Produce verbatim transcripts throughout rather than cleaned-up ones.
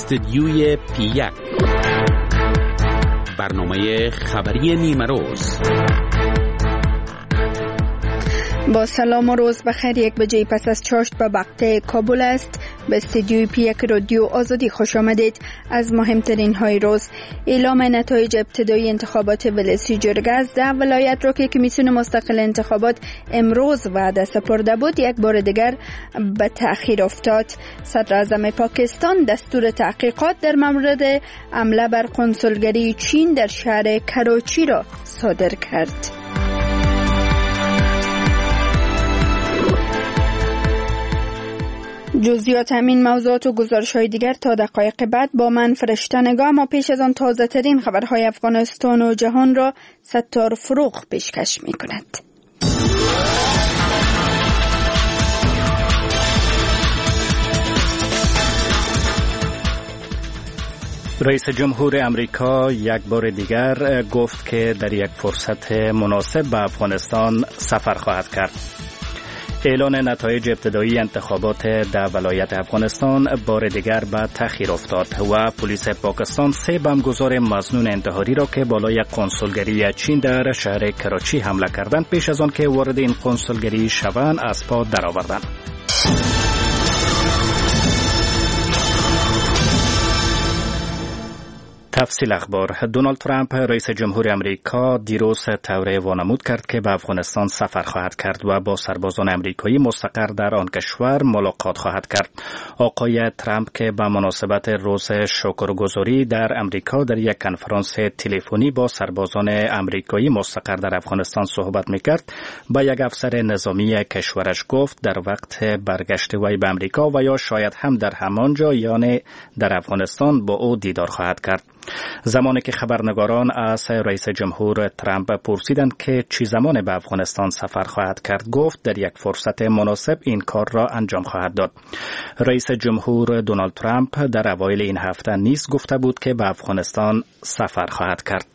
استدیوی پی یک، برنامه خبری نیمه روز. با سلام و روز بخیر. یک بجه پس از چاشت به وقت کابل است. به استدیوی پی یک رادیو آزادی خوش آمدید. از مهمترین های روز: اعلام نتایج ابتدایی انتخابات ولسی جرگه از ده ولایت را که کمیسیون مستقل انتخابات امروز وعده سپرده بود یک بار دیگر به تأخیر افتاد. صدر اعظم پاکستان دستور تحقیقات در مورد حمله بر کنسولگری چین در شهر کراچی را صادر کرد. جزئیات همین موضوعات و گزارش‌های دیگر تا دقایق بعد با من فرشته نگاه. ما پیش از آن تازه ترین خبرهای افغانستان و جهان را ستار فروغ پیشکش می‌کند. رئیس جمهور امریکا یک بار دیگر گفت که در یک فرصت مناسب به افغانستان سفر خواهد کرد. اعلان نتایج ابتدایی انتخابات در ولایت افغانستان بار دیگر به تأخیر افتاد و پلیس پاکستان سه بمبگذار مظنون انتحاری را که بالای کنسولگری چین در شهر کراچی حمله کردند پیش از آن که وارد این کنسولگری شوند از پا درآوردند. تفصیل اخبار: دونالد ترامپ رئیس جمهور امریکا دیروز توره وانمود کرد که به افغانستان سفر خواهد کرد و با سربازان امریکایی مستقر در آن کشور ملاقات خواهد کرد. آقای ترامپ که به مناسبت روز شکرگزاری در امریکا در یک کنفرانس تلفنی با سربازان امریکایی مستقر در افغانستان صحبت می‌کرد، با یک افسر نظامی کشورش گفت در وقت برگشت وی به امریکا و یا شاید هم در همانجا یعنی در افغانستان با او دیدار خواهد کرد. زمانی که خبرنگاران از رئیس جمهور ترامپ پرسیدند که چی زمان به افغانستان سفر خواهد کرد، گفت در یک فرصت مناسب این کار را انجام خواهد داد. رئیس جمهور دونالد ترامپ در اوایل این هفته نیز گفته بود که به افغانستان سفر خواهد کرد.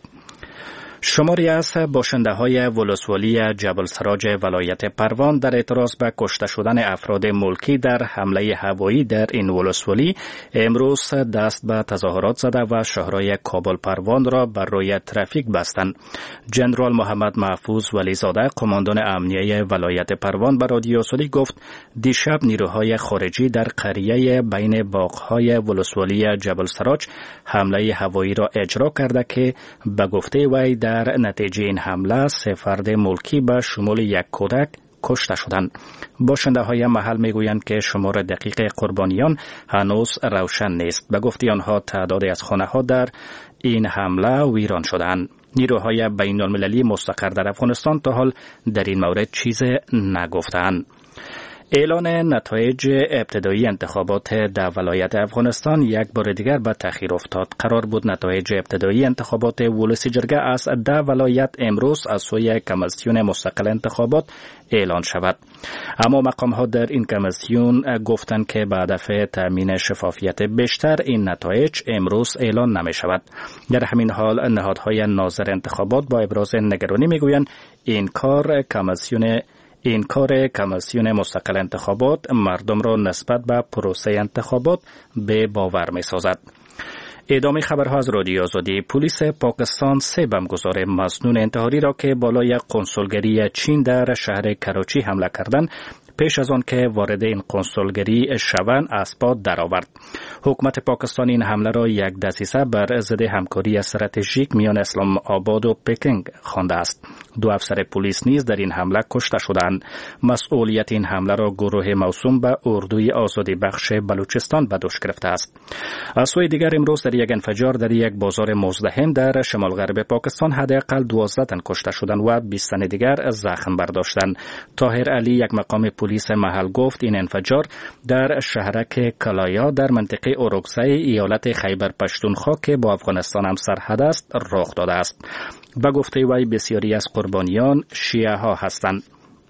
شماری از باشنده‌های ولسوالی جبل سراج ولایت پروان در اعتراض به کشته شدن افراد ملکی در حمله هوایی در این ولسوالی امروز دست به تظاهرات زده و شهرهای کابل پروان را بر روی ترافیک بستند. جنرال محمد محفوظ ولیزاده قماندان امنیه ولایت پروان به رادیو سعودی گفت دیشب نیروهای خارجی در قریه بین باغ‌های ولسوالی جبل سراج حمله هوایی را اجرا کرده که به گفته وی در نتیجه این حمله سه فرد ملکی به شمول یک کودک کشته شدند. باشنده های محل میگویند که شمار دقیق قربانیان هنوز روشن نیست. به گفته آنها تعدادی از خانه ها در این حمله ویران شدند. نیروهای بین المللی مستقر در افغانستان تا حال در این مورد چیز نگفتند. اعلان نتایج ابتدایی انتخابات در ولایت افغانستان یک بار دیگر به تأخیر افتاد. قرار بود نتایج ابتدایی انتخابات ولسی جرگه از ده ولایت امروز از سوی کمیسیون مستقل انتخابات اعلان شود. اما مقام ها در این کمیسیون گفتند که به هدف تامین شفافیت بیشتر این نتایج امروز اعلان نمی شود. در همین حال نهادهای ناظر انتخابات با ابراز نگرانی میگویند این کار کمیسیون این کار کمیسیون مستقل انتخابات مردم را نسبت به پروسه انتخابات به باور می سازد. ادامه خبرها از رادیو آزادی. پلیس پاکستان سه بمبگذار مظنون انتحاری را که بالای کنسولگری چین در شهر کراچی حمله کردند پیش از آن که وارد این کنسولگری شوند از پا درآورد. حکومت پاکستان این حمله را یک دسیسه بر ضد همکاری استراتژیک میان اسلام آباد و پکینگ خوانده است. دو افسر پلیس نیز در این حمله کشته شدند. مسئولیت این حمله را گروه موسوم به اردوی آزادی بخش بلوچستان به دوش گرفته است. از سوی دیگر امروز در یک انفجار در یک بازار مزدحم در شمال غرب پاکستان حداقل دوازده تن کشته شدند و بیست تن دیگر زخم برداشتند. طاهر علی یک مقام پلیس محل گفت این انفجار در شهرک کلایا در منطقه اوروکزای ایالت خیبر پشتونخوا که با افغانستان هم سرحد است رخ داده است. به گفته وی بسیاری از قربانیان شیعه ها هستند.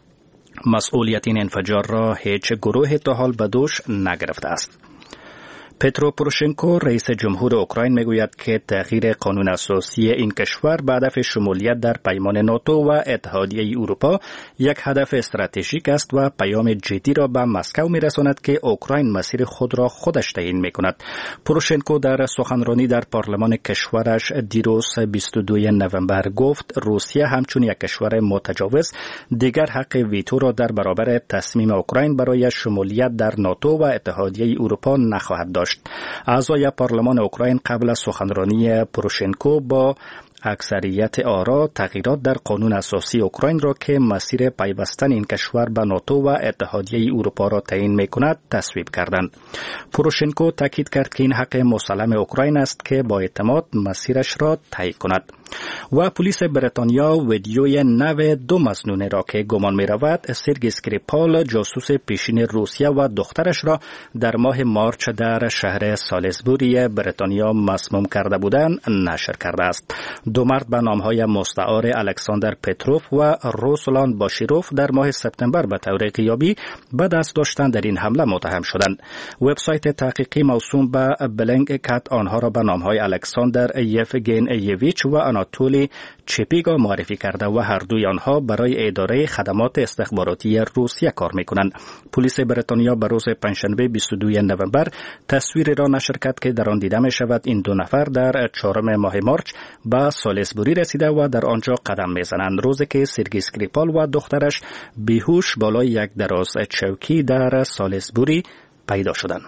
مسئولیت این انفجار را هیچ گروه تا حال به دوش نگرفته است. پترو پوروشنکو رئیس جمهور اوکراین میگوید که تغییر قانون اساسی این کشور به هدف شمولیت در پیمان ناتو و اتحادیه اروپا یک هدف استراتژیک است و پیام جدی را به مسکو میرساند که اوکراین مسیر خود را خودش تعیین میکند. پوروشنکو در سخنرانی در پارلمان کشورش دیروز بیست و دوم نوامبر گفت روسیه همچون یک کشور متجاوز دیگر حق ویتو را در برابر تصمیم اوکراین برای شمولیت در ناتو و اتحادیه اروپا نخواهد داشت. اعضای پارلمان اوکراین قبل از سخنرانی پوروشنکو با اکثریت آرا تغییرات در قانون اساسی اوکراین را که مسیر پیوستن این کشور به ناتو و اتحادیه اروپا را تعیین می‌کند تصویب کردند. پوروشنکو تاکید کرد که این حق مسلم اوکراین است که با اعتماد مسیرش را طی کند. و پلیس بریتانیا ویدیوی نو دو مسنونه را که گمان می‌رود سرگی اسکریپال جاسوس پیشین روسیه و دخترش را در ماه مارچ در شهر سالیزبوری بریتانیا مسموم کرده بودند نشر کرده است. دو مرد به نامهای مستعار الکساندر پتروف و روسلان باشیروف در ماه سپتامبر به طور غیابی به دست داشتن در این حمله متهم شدند. وبسایت تحقیقی موسوم به بلینکت آنها را به نامهای الکساندر یفگین ایویچ و آناتولی چپیگا معرفی کرده و هر دوی آنها برای اداره خدمات استخباراتی روسیه کار می‌کنند. پلیس بریتانیا به روز پنجشنبه بیست و دوم نوامبر تصویری را نشر کرد که در آن دیده می‌شود این دو نفر در چهارم ماه مارچ به سالیزبوری رسیده و در آنجا قدم می‌زنند، روزی که سرگی اسکریپال و دخترش بیهوش بالای یک دراز چوکی در سالیزبوری پیدا شدند.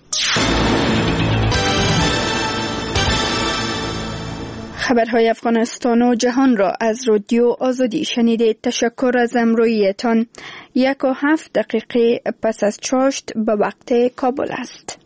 خبرهای افغانستان و جهان را از رادیو آزادی شنیدید. تشکر از همراهیتان. یک و هفت دقیقه پس از چاشت به وقت کابل است.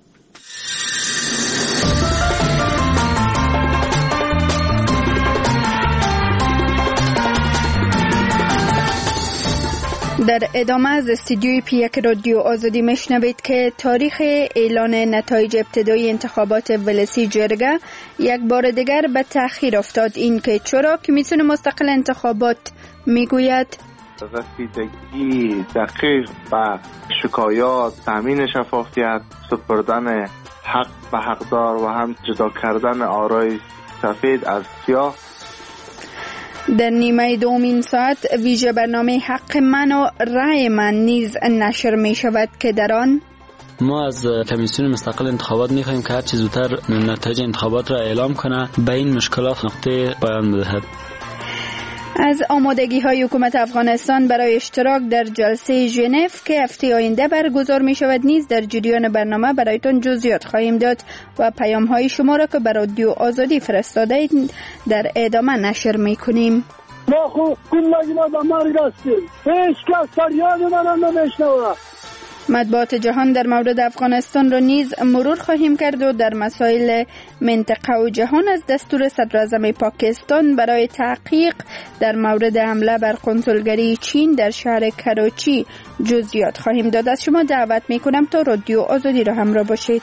در ادامه از استودیوی پی یک رادیو آزادی میشنوید که تاریخ اعلان نتایج ابتدایی انتخابات ولسی جرگه یک بار دیگر به تأخیر افتاد. این که چرا کمیسیون مستقل انتخابات میگوید رسیدگی دقیق به شکایات، تامین شفافیت، سپردن حق به حقدار و هم جدا کردن آرای سفید از سیاه. در نیمه دومین ساعت ویژه برنامه حق من و رأی من نیز نشر می شود که در آن ما از کمیسیون مستقل انتخابات می خواهیم که هر چه زودتر نتایج انتخابات را اعلام کنه، به این مشکلات نقطه پایان بدهد. از آمادگی های حکومت افغانستان برای اشتراک در جلسه ژنو که هفته آینده برگزار می شود نیز در جریان برنامه برایتان جزئیات خواهیم داد و پیام های شما را که بر رادیو آزادی فرستاده اید در ادامه نشر می کنیم. ما خو کلگی ما به مرگ هستیم، هیچ کس فریاد من هم نمیشنوه. مطبوعات جهان در مورد افغانستان را نیز مرور خواهیم کرد و در مسائل منطقه و جهان از دستور صدر اعظم پاکستان برای تحقیق در مورد حمله بر کنسولگری چین در شهر کراچی جزئیات خواهیم داد. از شما دعوت می کنم تا رادیو آزادی را همراه باشید.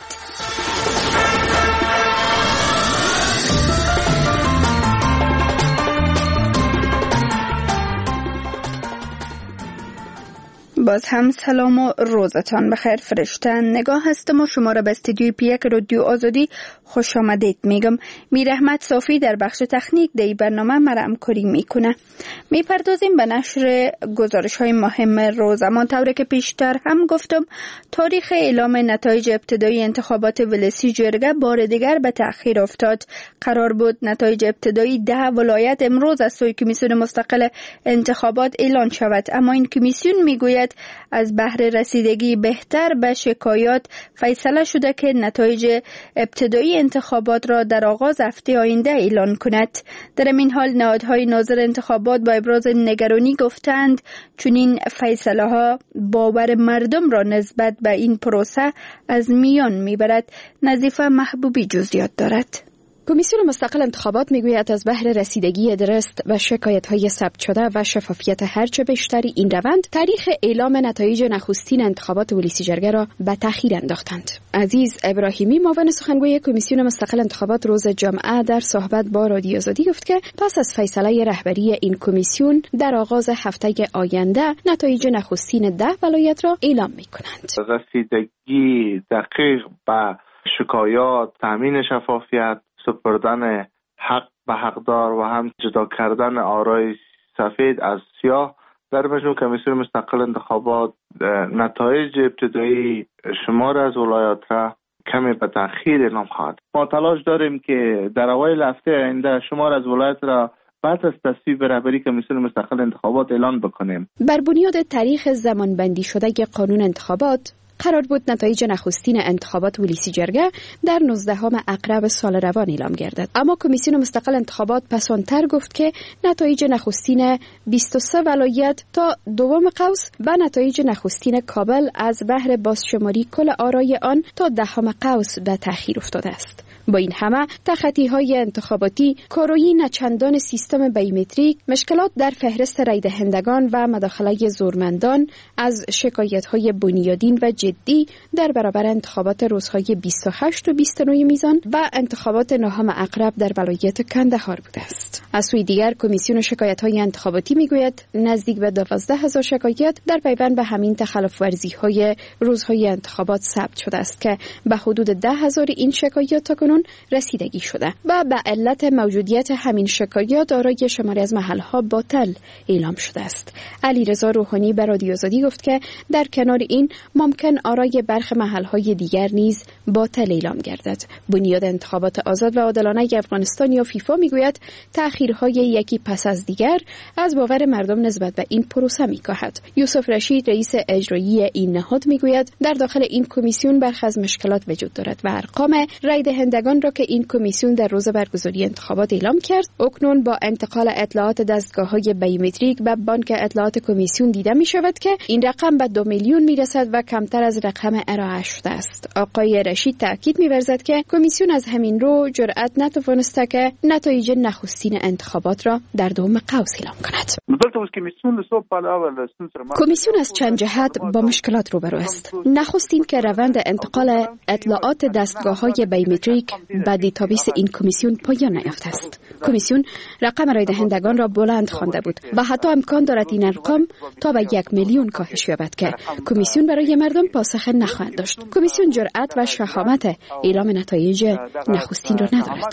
باز هم سلام و روزتان بخیر. فرشته نگاه هستم و شما را به استودیوی پی یک رادیو آزادی خوش آمدید میگم. میر احمد صافی در بخش تکنیک در برنامه مرا همکاری میکنه. میپردازیم به نشر گزارش های مهم روز. اما طوری که پیشتر هم گفتم تاریخ اعلام نتایج ابتدایی انتخابات ولسی جرگه بار دیگر به تأخیر افتاد. قرار بود نتایج ابتدایی ده ولایت امروز از سوی کمیسیون مستقل انتخابات اعلان شود، اما این کمیسیون میگوید از بهر رسیدگی بهتر به شکایات فیصله شده که نتایج ابتدایی انتخابات را در آغاز هفته آینده اعلان کند. در این حال نهادهای ناظر انتخابات با ابراز نگرانی گفتند چون این فیصله ها باور مردم را نسبت به این پروسه از میان میبرد. نظیفه محبوبی جزئیات دارد. کمیسیون مستقل انتخابات میگوید از بهر رسیدگی درست و شکایت‌های ثبت شده و شفافیت هرچه بیشتری این روند تاریخ اعلام نتایج نخستین انتخابات ولسی جرگه را به تأخیر انداختند. عزیز ابراهیمی معاون سخنگوی کمیسیون مستقل انتخابات روز جمعه در صحبت با رادیو آزادی گفت که پس از فیصله رهبری این کمیسیون در آغاز هفته آینده نتایج نخستین ده ولایت را اعلام می‌کنند. رسیدگی دقیق به شکایات، تامین شفافیت، سپردن حق به حقدار و هم جدا کردن آرای سفید از سیاه. در مجموع کمیسیون مستقل انتخابات نتایج ابتدایی شمار از ولایات را کمی به تأخیر اعلام خواهد. ما تلاش داریم که در اوایل هفته آینده شمار از ولایات را بعد از تصویب رهبری کمیسیون مستقل انتخابات اعلان بکنیم. بر بنیاد تاریخ زمانبندی شده قانون انتخابات قرار بود نتایج نخستین انتخابات ولسی جرگه در نوزدهم اقرب سال روان اعلام گردد، اما کمیسیون مستقل انتخابات پسانتر گفت که نتایج نخستین بیست و سه ولایت تا دوم قوس و نتایج نخستین کابل از بهر بازشماری کل آرای آن تا دهم قوس به تأخیر افتاده است. با این همه تخطی‌های انتخاباتی، کارویی نچندان سیستم بیومتریک، مشکلات در فهرست رای دهندگان و مداخله زورمندان از شکایت‌های بنیادین و جدی در برابر انتخابات روزهای بیست و هشت و بیست و نه میزان و انتخابات نهم اقرب در ولایت کندهار بوده است. از سوی دیگر کمیسیون شکایت‌های انتخاباتی میگوید نزدیک به دوازده هزار شکایت در پیوند به همین تخلف ورزی‌های روزهای انتخابات ثبت شده است که به حدود ده هزار این شکایت تاکنون رسیدگی شده و به علت موجودیت همین شکایات آرای شماری از محلها باطل اعلام شده است. علیرضا روحانی به رادیو آزادی گفت که در کنار این ممکن آرای برخی محلهای دیگر نیز باطل اعلام گردد. بنیاد انتخابات آزاد و عادلانه افغانستان یا فیفا میگوید تأخیرهای یکی پس از دیگر از باور مردم نسبت به این پروسه میکاهد. یوسف رشید رئیس اجرایی این نهاد میگوید در داخل این کمیسیون برخی از مشکلات وجود دارد و ارقام رای دهندگان را که این کمیسیون در روز برگزاری انتخابات اعلام کرد اکنون با انتقال اطلاعات دستگاه‌های بیومتریک به بانک اطلاعات کمیسیون دیده می شود که این رقم به دو میلیون می رسد و کمتر از رقم ارائه شده است. آقای رشید تاکید می ورزد که کمیسیون از همین رو جرأت نتوانسته که نتایج نخستین انتخابات را در دوم قوس اعلام کند. کمیسیون از چند جهت با مشکلات روبرو است. نخستین که روند انتقال اطلاعات دستگاه‌های بیومتریک به دیتابیس این کمیسیون پایان نیافته است. کمیسیون رقم رای دهندگان را بلند خوانده بود و حتی امکان دارد این ارقام تا به یک میلیون کاهش یابد که کمیسیون برای مردم پاسخ نخواهد داشت. کمیسیون جرأت و شهامت اعلام نتایج نخستین را ندارد.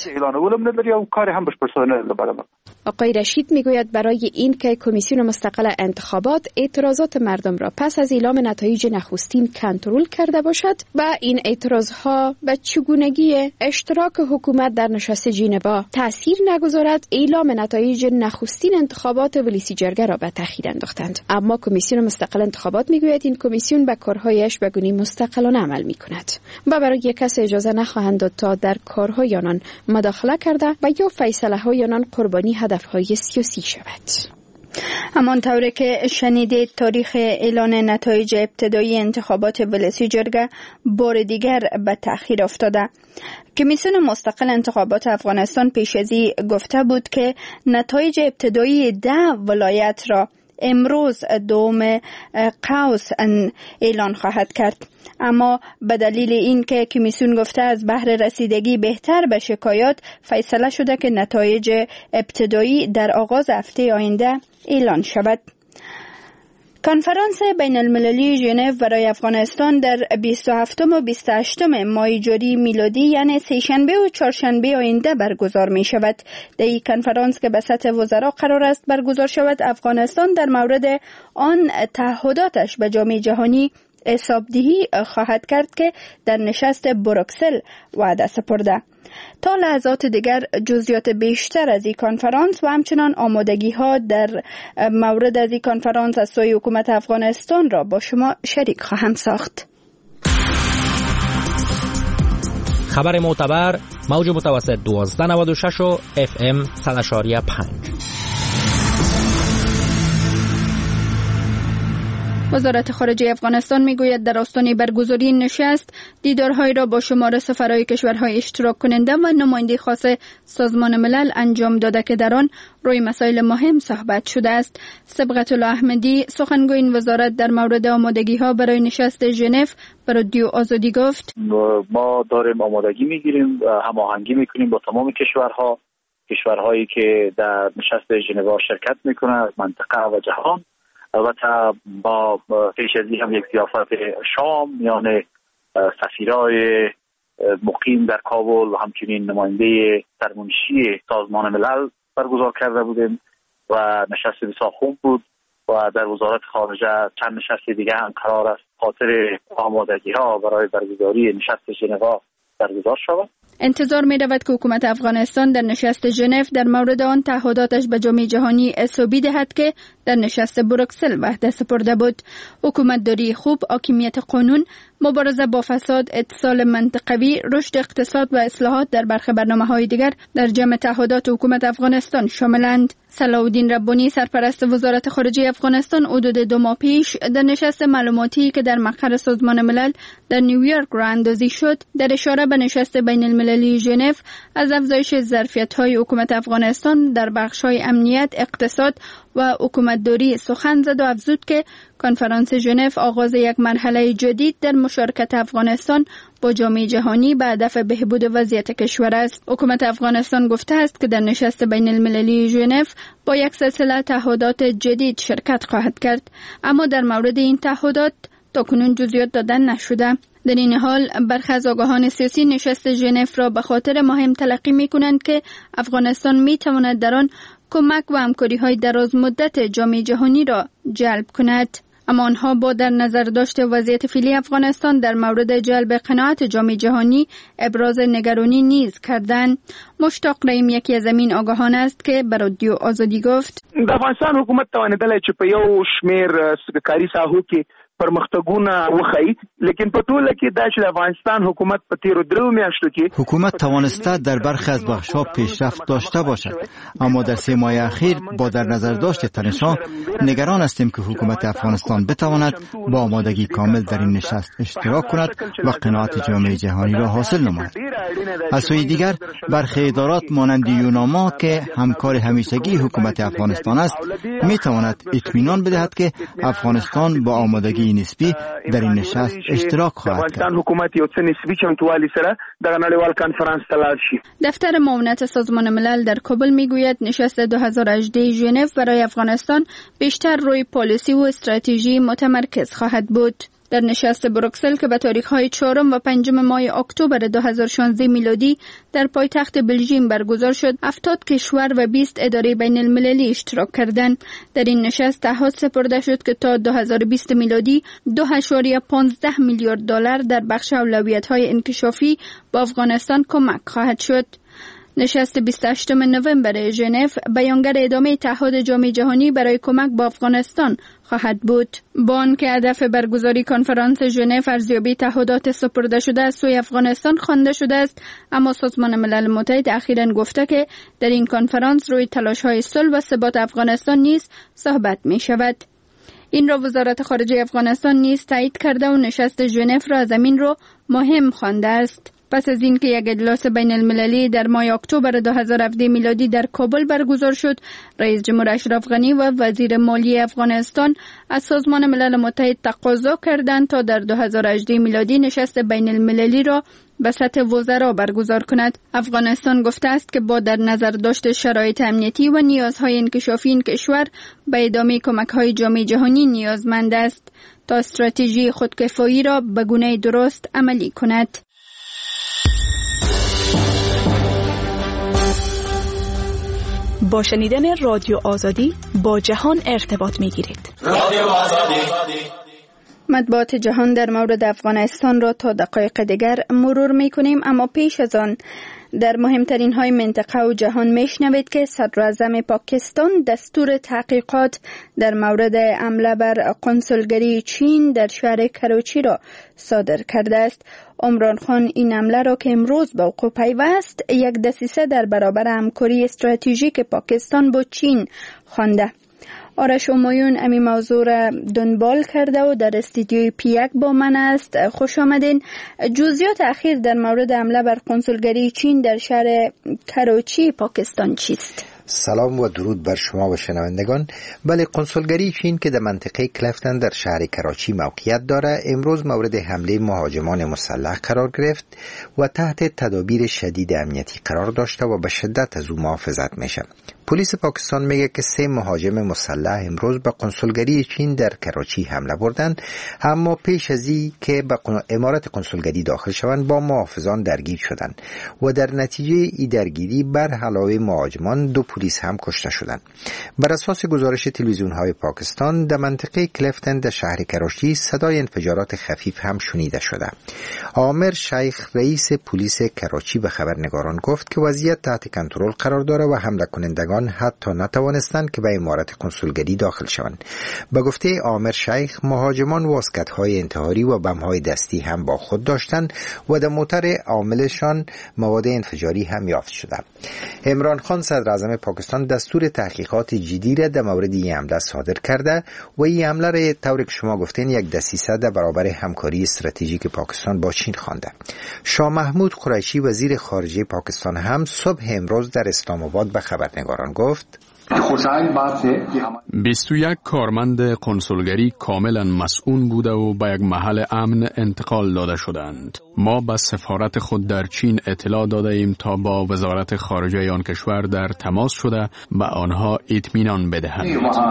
آقای رشید میگوید برای این که کمیسیون مستقل انتخابات اعتراضات مردم را پس از اعلام نتایج نخستین کنترل کرده باشد و این اعتراضها به چگونگی اشتراک حکومت در نشست ژنوا تأثیر نگذارد، اعلام نتایج نخستین انتخابات ولسی جرگه را به تأخیر انداختند. اما کمیسیون مستقل انتخابات میگوید این کمیسیون به کارهایش به گونه‌ای مستقلانه عمل میکند و برای کس اجازه نخواهند داد تا در کارهای آنان مداخله کرده و یا فیصله های آنان قربانی هدفهای سیاسی شود. همان طوری که شنیدید تاریخ اعلان نتایج ابتدایی انتخابات ولسی جرگه بار دیگر به تأخیر افتاده. کمیسیون مستقل انتخابات افغانستان پیش از این گفته بود که نتایج ابتدایی ده ولایت را امروز دوم قوس اعلان خواهد کرد، اما به دلیل این که کمیسیون گفته از بهر رسیدگی بهتر به شکایات فیصله شده که نتایج ابتدایی در آغاز هفته آینده اعلان شود. کنفرانس بین المللی ژنو برای افغانستان در بیست و هفتم و بیست و هشتم ماه جاری میلادی یعنی سه‌شنبه و چهارشنبه آینده برگزار می شود. در این کنفرانس که به سطح وزرا قرار است برگزار شود، افغانستان در مورد آن تعهداتش به جامعه جهانی حسابدهی خواهد کرد که در نشست بروکسل وعده سپرده. تا لحظات دیگر جزئیات بیشتر از این کنفرانس و همچنان آمادگی ها در مورد از این کنفرانس از سوی حکومت افغانستان را با شما شریک خواهم ساخت. خبر معتبر موج متوسط دوازده نود و شش و اف ام صد و پنج. وزارت خارجه افغانستان میگوید در آستانه برگزاری نشست دیدارهای را با شمار سفرهای کشورهای اشتراک کننده و نماینده خاص سازمان ملل انجام داده که در آن روی مسائل مهم صحبت شده است. صبغت الله احمدی سخنگوی این وزارت در مورد آمادگی ها برای نشست ژنو به رادیو آزادی گفت: ما داریم آمادگی میگیریم و هماهنگی میکنیم با تمام کشورها کشورهایی که در نشست ژنو شرکت میکنند از منطقه و جهان. البته با پیش از این هم یک ضیافت شام میان سفیرای مقیم در کابل و همچنین نماینده سرمنشی سازمان ملل برگزار کرده بودیم و نشست بسیار خوب بود و در وزارت خارجه چند نشست دیگه هم قرار است خاطر آمادگی ها برای برگزاری نشست ژنو برگزار شود. انتظار می رود که حکومت افغانستان در نشست ژنو در مورد آن تعهداتش به جامعه جهانی اصابی دهد که در نشست بروکسل وعده سپرده بود. حکومت داری خوب، حاکمیت قانون، مبارزه با فساد، اتصال منطقوی، رشد اقتصاد و اصلاحات در برخی برنامه‌های دیگر در جمع تعهدات حکومت افغانستان شاملند. صلاح‌الدین ربانی سرپرست وزارت خارجه افغانستان حدود دو ماه پیش در نشست معلوماتی که در مقر سازمان ملل در نیویورک راه اندازی شد در اشاره به نشست بین المللی ژنو از افزایش ظرفیت‌های حکومت افغانستان در بخش‌های امنیت، اقتصاد و حکومتداری سخن زد و افزود که کنفرانس ژنو آغاز یک مرحله جدید در مشارکت افغانستان با جامعه جهانی به هدف بهبود وضعیت کشور است. حکومت افغانستان گفته است که در نشست بین المللی ژنو با یک سلسله تعهدات جدید شرکت خواهد کرد، اما در مورد این تعهدات تاکنون جزئیات دادن نشده. در این حال برخی از آگاهان سیاسی نشست ژنو را به خاطر مهم تلقی می کنند که افغانستان می تواند در آن کمک و همکاری های دراز مدت جامعه جهانی را جلب کند. اما آنها با در نظر داشت وضعیت فعلی افغانستان در مورد جلب قناعت جامعه جهانی ابراز نگرانی نیز کردند. مشتاق رحیم یکی از این آگاهان است که به رادیو آزادی گفت: د افغانستان حکومت توانیدلی چې په یو شمیر کاري ساحو کې پرمختګونه وخی، لیکن په ټوله کې دا چې د افغانستان حکومت په تیرو درو میاشتو کې حکومت توانسته در برخی از بخش‌ها پیشرفت داشته باشد، اما در سه ماه اخیر با در نظر داشت تنش‌ها نگران هستیم که حکومت افغانستان بتواند با آمادگی کامل در این نشست اشتراک کند و قناعت جامعه جهانی را حاصل نماید. از سوی دیگر برخی ادارات مانند یوناما که همکار همیشگی حکومت افغانستان است میتواند اطمینان بدهد که افغانستان با آمادگی نسبی در این نشست اشتراک خواهد کرد. دفتر معاونت سازمان ملل در کابل میگوید نشست دو هزار و هجده ژنو برای افغانستان بیشتر روی پالیسی و استراتژی متمرکز خواهد بود. در نشست بروکسل که به تاریخ‌های چهارم و پنجم ماه اکتبر دو هزار و شانزده میلادی در پایتخت بلژیم برگزار شد، هفتاد کشور و بیست اداره بین المللی اشتراک کردند. در این نشست تعهد سپرده شد که تا دو هزار و بیست میلادی دو اشاریه پانزده میلیارد دلار در بخش اولویت‌های انکشافی با افغانستان کمک خواهد شد. نشست بیست و هشتم نوامبر ژنو بیانگر ادامه تعهد جامعه جهانی برای کمک با افغانستان خواهد بود. با آنکه هدف برگزاری کنفرانس ژنو ارزیابی تعهدات سپرده شده از سوی افغانستان خوانده شده است، اما سازمان ملل متحد اخیراً گفته که در این کنفرانس روی تلاش‌های صلح و ثبات افغانستان نیز صحبت می شود. این را وزارت خارجه افغانستان نیز تایید کرده و نشست ژنو را از این رو مهم خوانده است. پس از اینکه یک اجلاس بین المللی در ماه اکتبر دو هزار و هفده میلادی در کابل برگزار شد، رئیس جمهور اشرف غنی و وزیر مالی افغانستان از سازمان ملل متحد تقاضا کردند تا در دو هزار و هجده میلادی نشست بین المللی را به سطح وزرا برگزار کند. افغانستان گفته است که با در نظر داشت شرایط امنیتی و نیازهای انکشافی این کشور به ادامه کمک‌های جامعه جهانی نیازمند است تا استراتژی خودکفایی را به گونه درست عملی کند. با شنیدن رادیو آزادی با جهان ارتباط می‌گیرید. رادیو آزادی. مطبوعات جهان در مورد افغانستان را تا دقایق دیگر مرور می‌کنیم، اما پیش از آن در مهمترین های منطقه و جهان میشنوید که صدر اعظم پاکستان دستور تحقیقات در مورد حمله بر قنصلگری چین در شهر کراچی را صادر کرده است. عمران خان این حمله را که امروز به وقوع پیوست یک دسیسه در برابر همکاری استراتژیک پاکستان با چین خوانده. آرش همایون امی موضوع را دنبال کرده و در استودیوی پیک با من است. خوش آمدین. جزئیات اخیر در مورد حمله بر قنصلگری چین در شهر کراچی پاکستان چیست؟ سلام و درود بر شما و شنوندگان. بله، قنصلگری چین که در منطقه کلفتن در شهر کراچی موقعیت داره امروز مورد حمله مهاجمان مسلح قرار گرفت و تحت تدابیر شدید امنیتی قرار داشته و به شدت از او محافظت میشه. پلیس پاکستان میگه که سه مهاجم مسلح امروز به قنصلگری چین در کراچی حمله بردند، اما پیش از این که به عمارت قنصلگری داخل شوند با محافظان درگیر شدند و در نتیجه این درگیری بر علاوه مهاجمان دو پلیس هم کشته شدند. بر اساس گزارش تلویزیون‌های پاکستان در منطقه کلفتن در شهر کراچی صدای انفجارات خفیف هم شنیده شده. عامر شیخ رئیس پلیس کراچی به خبرنگاران گفت که وضعیت تحت کنترل قرار داره و حمله کنندگان حتی نتوانستند که به عمارت قنصلگری داخل شوند. به گفته عامر شیخ، مهاجمان واسکت‌های انتحاری و بم‌های دستی هم با خود داشتند و در موتر عاملشان مواد انفجاری هم یافت شده. عمران خان صدر اعظم پاکستان دستور تحقیقات جدی را در مورد این حمله صادر کرده و این حمله را طوری که شما گفتین یک دسیسه در برابر همکاری استراتژیک پاکستان با چین خوانده. شاه محمود قریشی وزیر خارجه پاکستان هم صبح امروز در اسلام آباد به خبرنگاران گفت بیست و یک کارمند قنصلگری کاملا مسئول بوده و به یک محل امن انتقال داده شدند. ما به سفارت خود در چین اطلاع داده ایم تا با وزارت خارجه آن کشور در تماس شده به آنها اطمینان بدهند.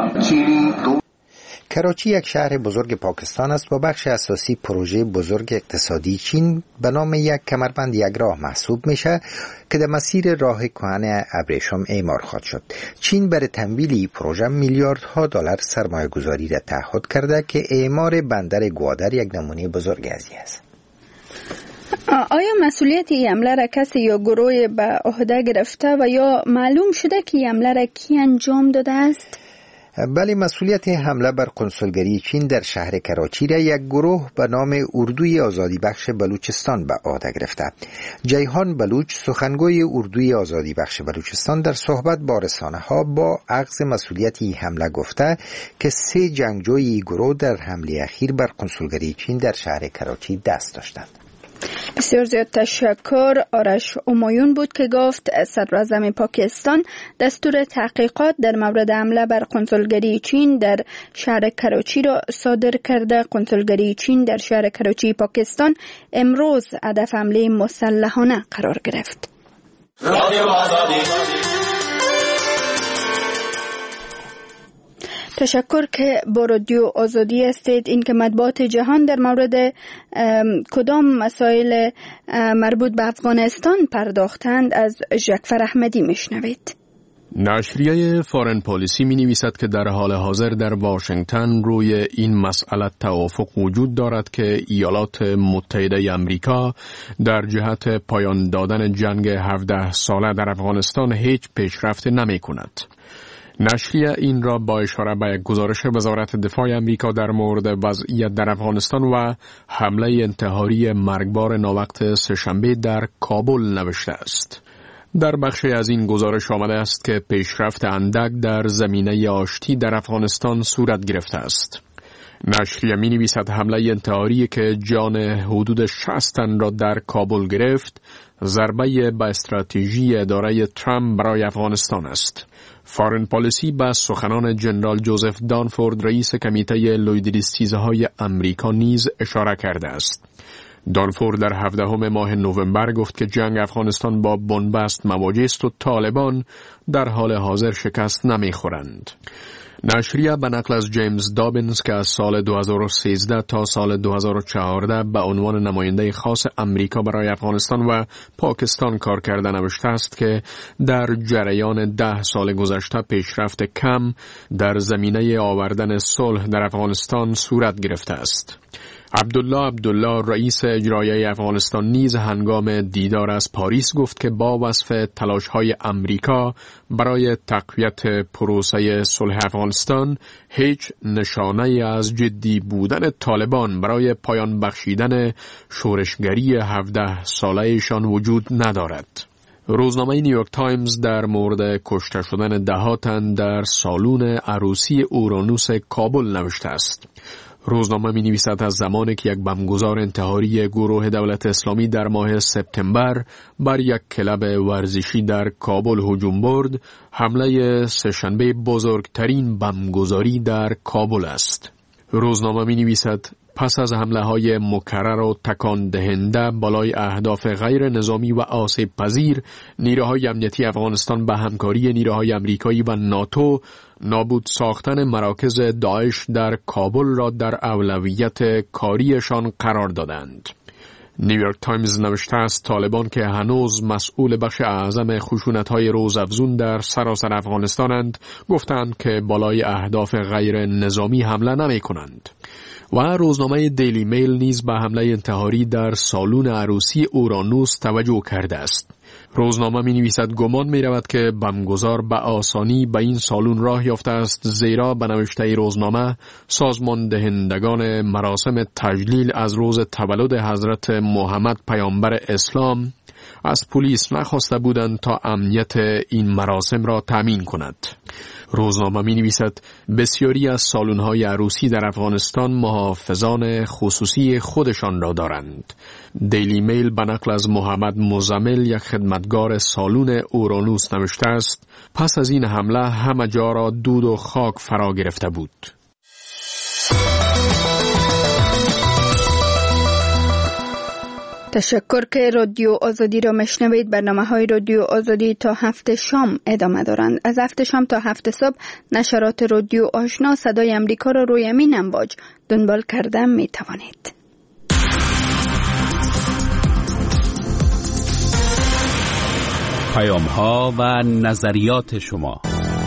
کراچی یک شهر بزرگ پاکستان است و بخش اساسی پروژه بزرگ اقتصادی چین به نام یک کمربند یک راه محسوب میشه که در مسیر راه کهن ابریشم اعمار خواهد شد. چین برای تمویل این پروژه میلیاردها دلار سرمایه گذاری را تعهد کرده که اعمار بندر گوادر یک نمونه بزرگ از این است. آیا مسئولیت این حمله را کسی یا گروه به عهده گرفته و یا معلوم شده که این حمله را کی انجام داده است؟ بله، مسئولیت حمله بر قنصلگری چین در شهر کراچی را یک گروه به نام اردوی آزادی بخش بلوچستان به عهده گرفته. جیهان بلوچ، سخنگوی اردوی آزادی بخش بلوچستان، در صحبت با رسانه ها با اخذ مسئولیت این حمله گفته که سه جنگجوی این گروه در حمله اخیر بر قنصلگری چین در شهر کراچی دست داشتند. بسیار زیاد تشکر. آرش همایون بود که گفت صدر اعظم پاکستان دستور تحقیقات در مورد حمله بر قنصلگری چین در شهر کراچی را صادر کرده. قنصلگری چین در شهر کراچی پاکستان امروز هدف حمله مسلحانه قرار گرفت. تشکر که با رادیو آزادی هستید. این که مطبوعات جهان در مورد کدام مسائل مربوط به افغانستان پرداختند از جعفر احمدی میشنوید. نشریه فارن پالیسی می نویسد که در حال حاضر در واشنگتن روی این مسئله توافق وجود دارد که ایالات متحده امریکا در جهت پایان دادن جنگ هفده ساله در افغانستان هیچ پیشرفت نمی کند. نشریه این را با اشاره به یک گزارش وزارت دفاع امریکا در مورد وضعیت در افغانستان و حمله انتحاری مرگبار ناوقت سه‌شنبه در کابل نوشته است. در بخشی از این گزارش آمده است که پیشرفت اندک در زمینه آشتی در افغانستان صورت گرفته است. نشریه می نویسد حمله انتحاری که جان حدود شصت تن را در کابل گرفت، ضربه به استراتژی اداره ترامپ برای افغانستان است. فارن پالیسی به سخنان جنرال جوزف دانفورد رئیس کمیته لویدریستیزهای امریکا نیز اشاره کرده است. دانفورد در هفدهم ماه نوامبر گفت که جنگ افغانستان با بنبست مواجه است و طالبان در حال حاضر شکست نمیخورند. نشریه به نقل از جیمز دابینز که از سال دو هزار و سیزده تا سال دو هزار و چهارده به عنوان نماینده خاص امریکا برای افغانستان و پاکستان کار کرده نوشته است که در جریان ده سال گذشته پیشرفت کم در زمینه آوردن صلح در افغانستان صورت گرفته است. عبدالله عبدالله رئیس اجرایی افغانستان نیز هنگام دیدار از پاریس گفت که با وصف تلاش‌های امریکا برای تقویت پروسه صلح افغانستان هیچ نشانه از جدی بودن طالبان برای پایان بخشیدن شورشگری هفده ساله‌شان وجود ندارد. روزنامه نیویورک تایمز در مورد کشته شدن ده ها تن در سالون عروسی اورانوس کابل نوشته است. روزنامه می نویسد از زمانی که یک بمبگذار انتحاری گروه دولت اسلامی در ماه سپتامبر بر یک کلب ورزشی در کابل هجوم برد، حمله سه‌شنبه بزرگترین بمبگذاری در کابل است. روزنامه می نویسد پس از حمله های مکرر و تکان دهنده بالای اهداف غیر نظامی و آسیب پذیر، نیروهای امنیتی افغانستان به همکاری نیروهای امریکایی و ناتو نابود ساختن مراکز داعش در کابل را در اولویت کاریشان قرار دادند. نیویورک تایمز نوشته است طالبان که هنوز مسئول بخش اعظم خشونت‌های روزافزون در سراسر افغانستانند، گفتند که بالای اهداف غیر نظامی حمله نمی‌کنند. و روزنامه دیلی میل نیز به حمله انتحاری در سالن عروسی اورانوس توجه کرده است. روزنامه می نویسد گمان می رود که بمگذار به آسانی به این سالن راه یافته است، زیرا به نوشته روزنامه سازمان دهندگان مراسم تجلیل از روز تولد حضرت محمد پیامبر اسلام از پلیس نخواسته بودند تا امنیت این مراسم را تامین کند. روزنامه می نویسد بسیاری از سالن‌های عروسی در افغانستان محافظان خصوصی خودشان را دارند. دیلی میل به نقل از محمد مزمل، یک خدمتگار سالن اورانوس، نوشته است پس از این حمله همه جا را دود و خاک فرا گرفته بود. تشکر که رادیو آزادی را مشنوید. برنامه های رادیو آزادی تا هفت شام ادامه دارند. از هفت شام تا هفت صبح نشرات رادیو آشنا صدای امریکا را روی امین امواج دنبال کرده می توانید. پیام ها و نظریات شما.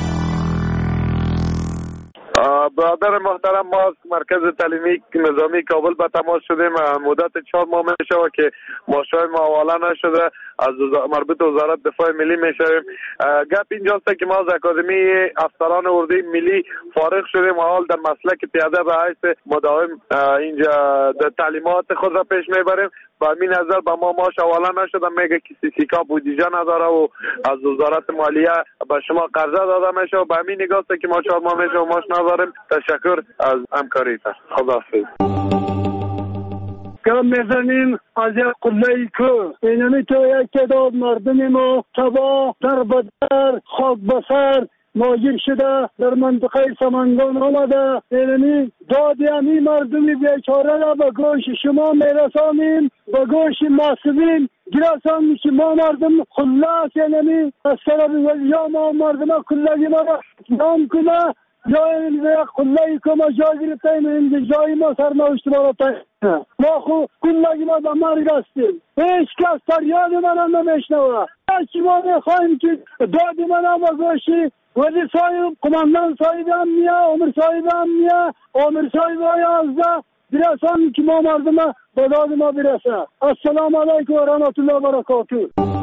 برادر محترم، ما از مرکز تعلیمی نظامی کابل به تماس شدیم. مدت چهار ماه می شود که ماشای ما حواله نشده، از مربوط وزارت دفاع ملی می شویم. گپ اینجاست که ما از اکادمی افسران اردوی ملی فارغ شدیم و حال در مسلک پیاده به حیث مداوم اینجا در تعلیمات خود را پیش می بریم. با این نظر به ما ماش حواله نشده، میگه که سیسیکا بودجه نداره و از وزارت مالیه به شما قرضه داده میشه و به این نگاهست که ما چهار ماه میشه و ماش نداریم. تشکر از همکاریتان. خداحافظ. گام میزنیم از یک قله‌ای که اینمی تو یک تعداد مردم ما تباه در بدر خاک بسر ماجر شده در منطقه سمنگان آمده. اینمی دادی همی مردم بیچاره را به گوش شما میرسانیم، به گوش مسئولین گرسانیم که ما مردم خلاص اینمی از طرف یا ما مردم کلگی ما را نام کنه یا این یک قله‌ای که ما جا گرفتیم، این جایی ما سرنوشت ما را تایید. ما خو کلگی ما به مرگ هستیم، هیچ کس فریاد من هم نمیشنوه. هرچی ما میخواهیم که دادی من هم به گوشی وزیر صاحب، قماندان صاحب امنیه، عمر صاحب امنیه، عمر صاحب یازده برسان که ما مردم به داد ما برسه. السلام علیکم و رحمت الله و برکاته.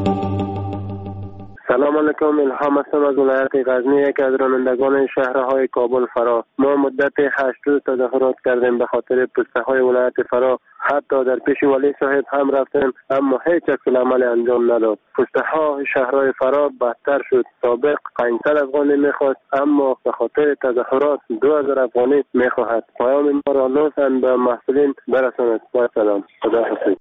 سلام علیکم، الهام هستم از ولایت غزنی، یک از رانندگان شهرهای کابل فرا. ما مدت هشت روز تظاهرات کردیم به خاطر پسته های ولایت فرا. حتی در پیش ولی صاحب هم رفتیم اما هیچ یک عمل انجام نداد. پسته ها شهرهای فرا بدتر شد. سابق پانصد افغانی میخواست اما به خاطر تظاهرات دو هزار افغانی میخواهد. پیام ما را لطفاً به مسئولین برسانید. با سلام. خدا حافظ.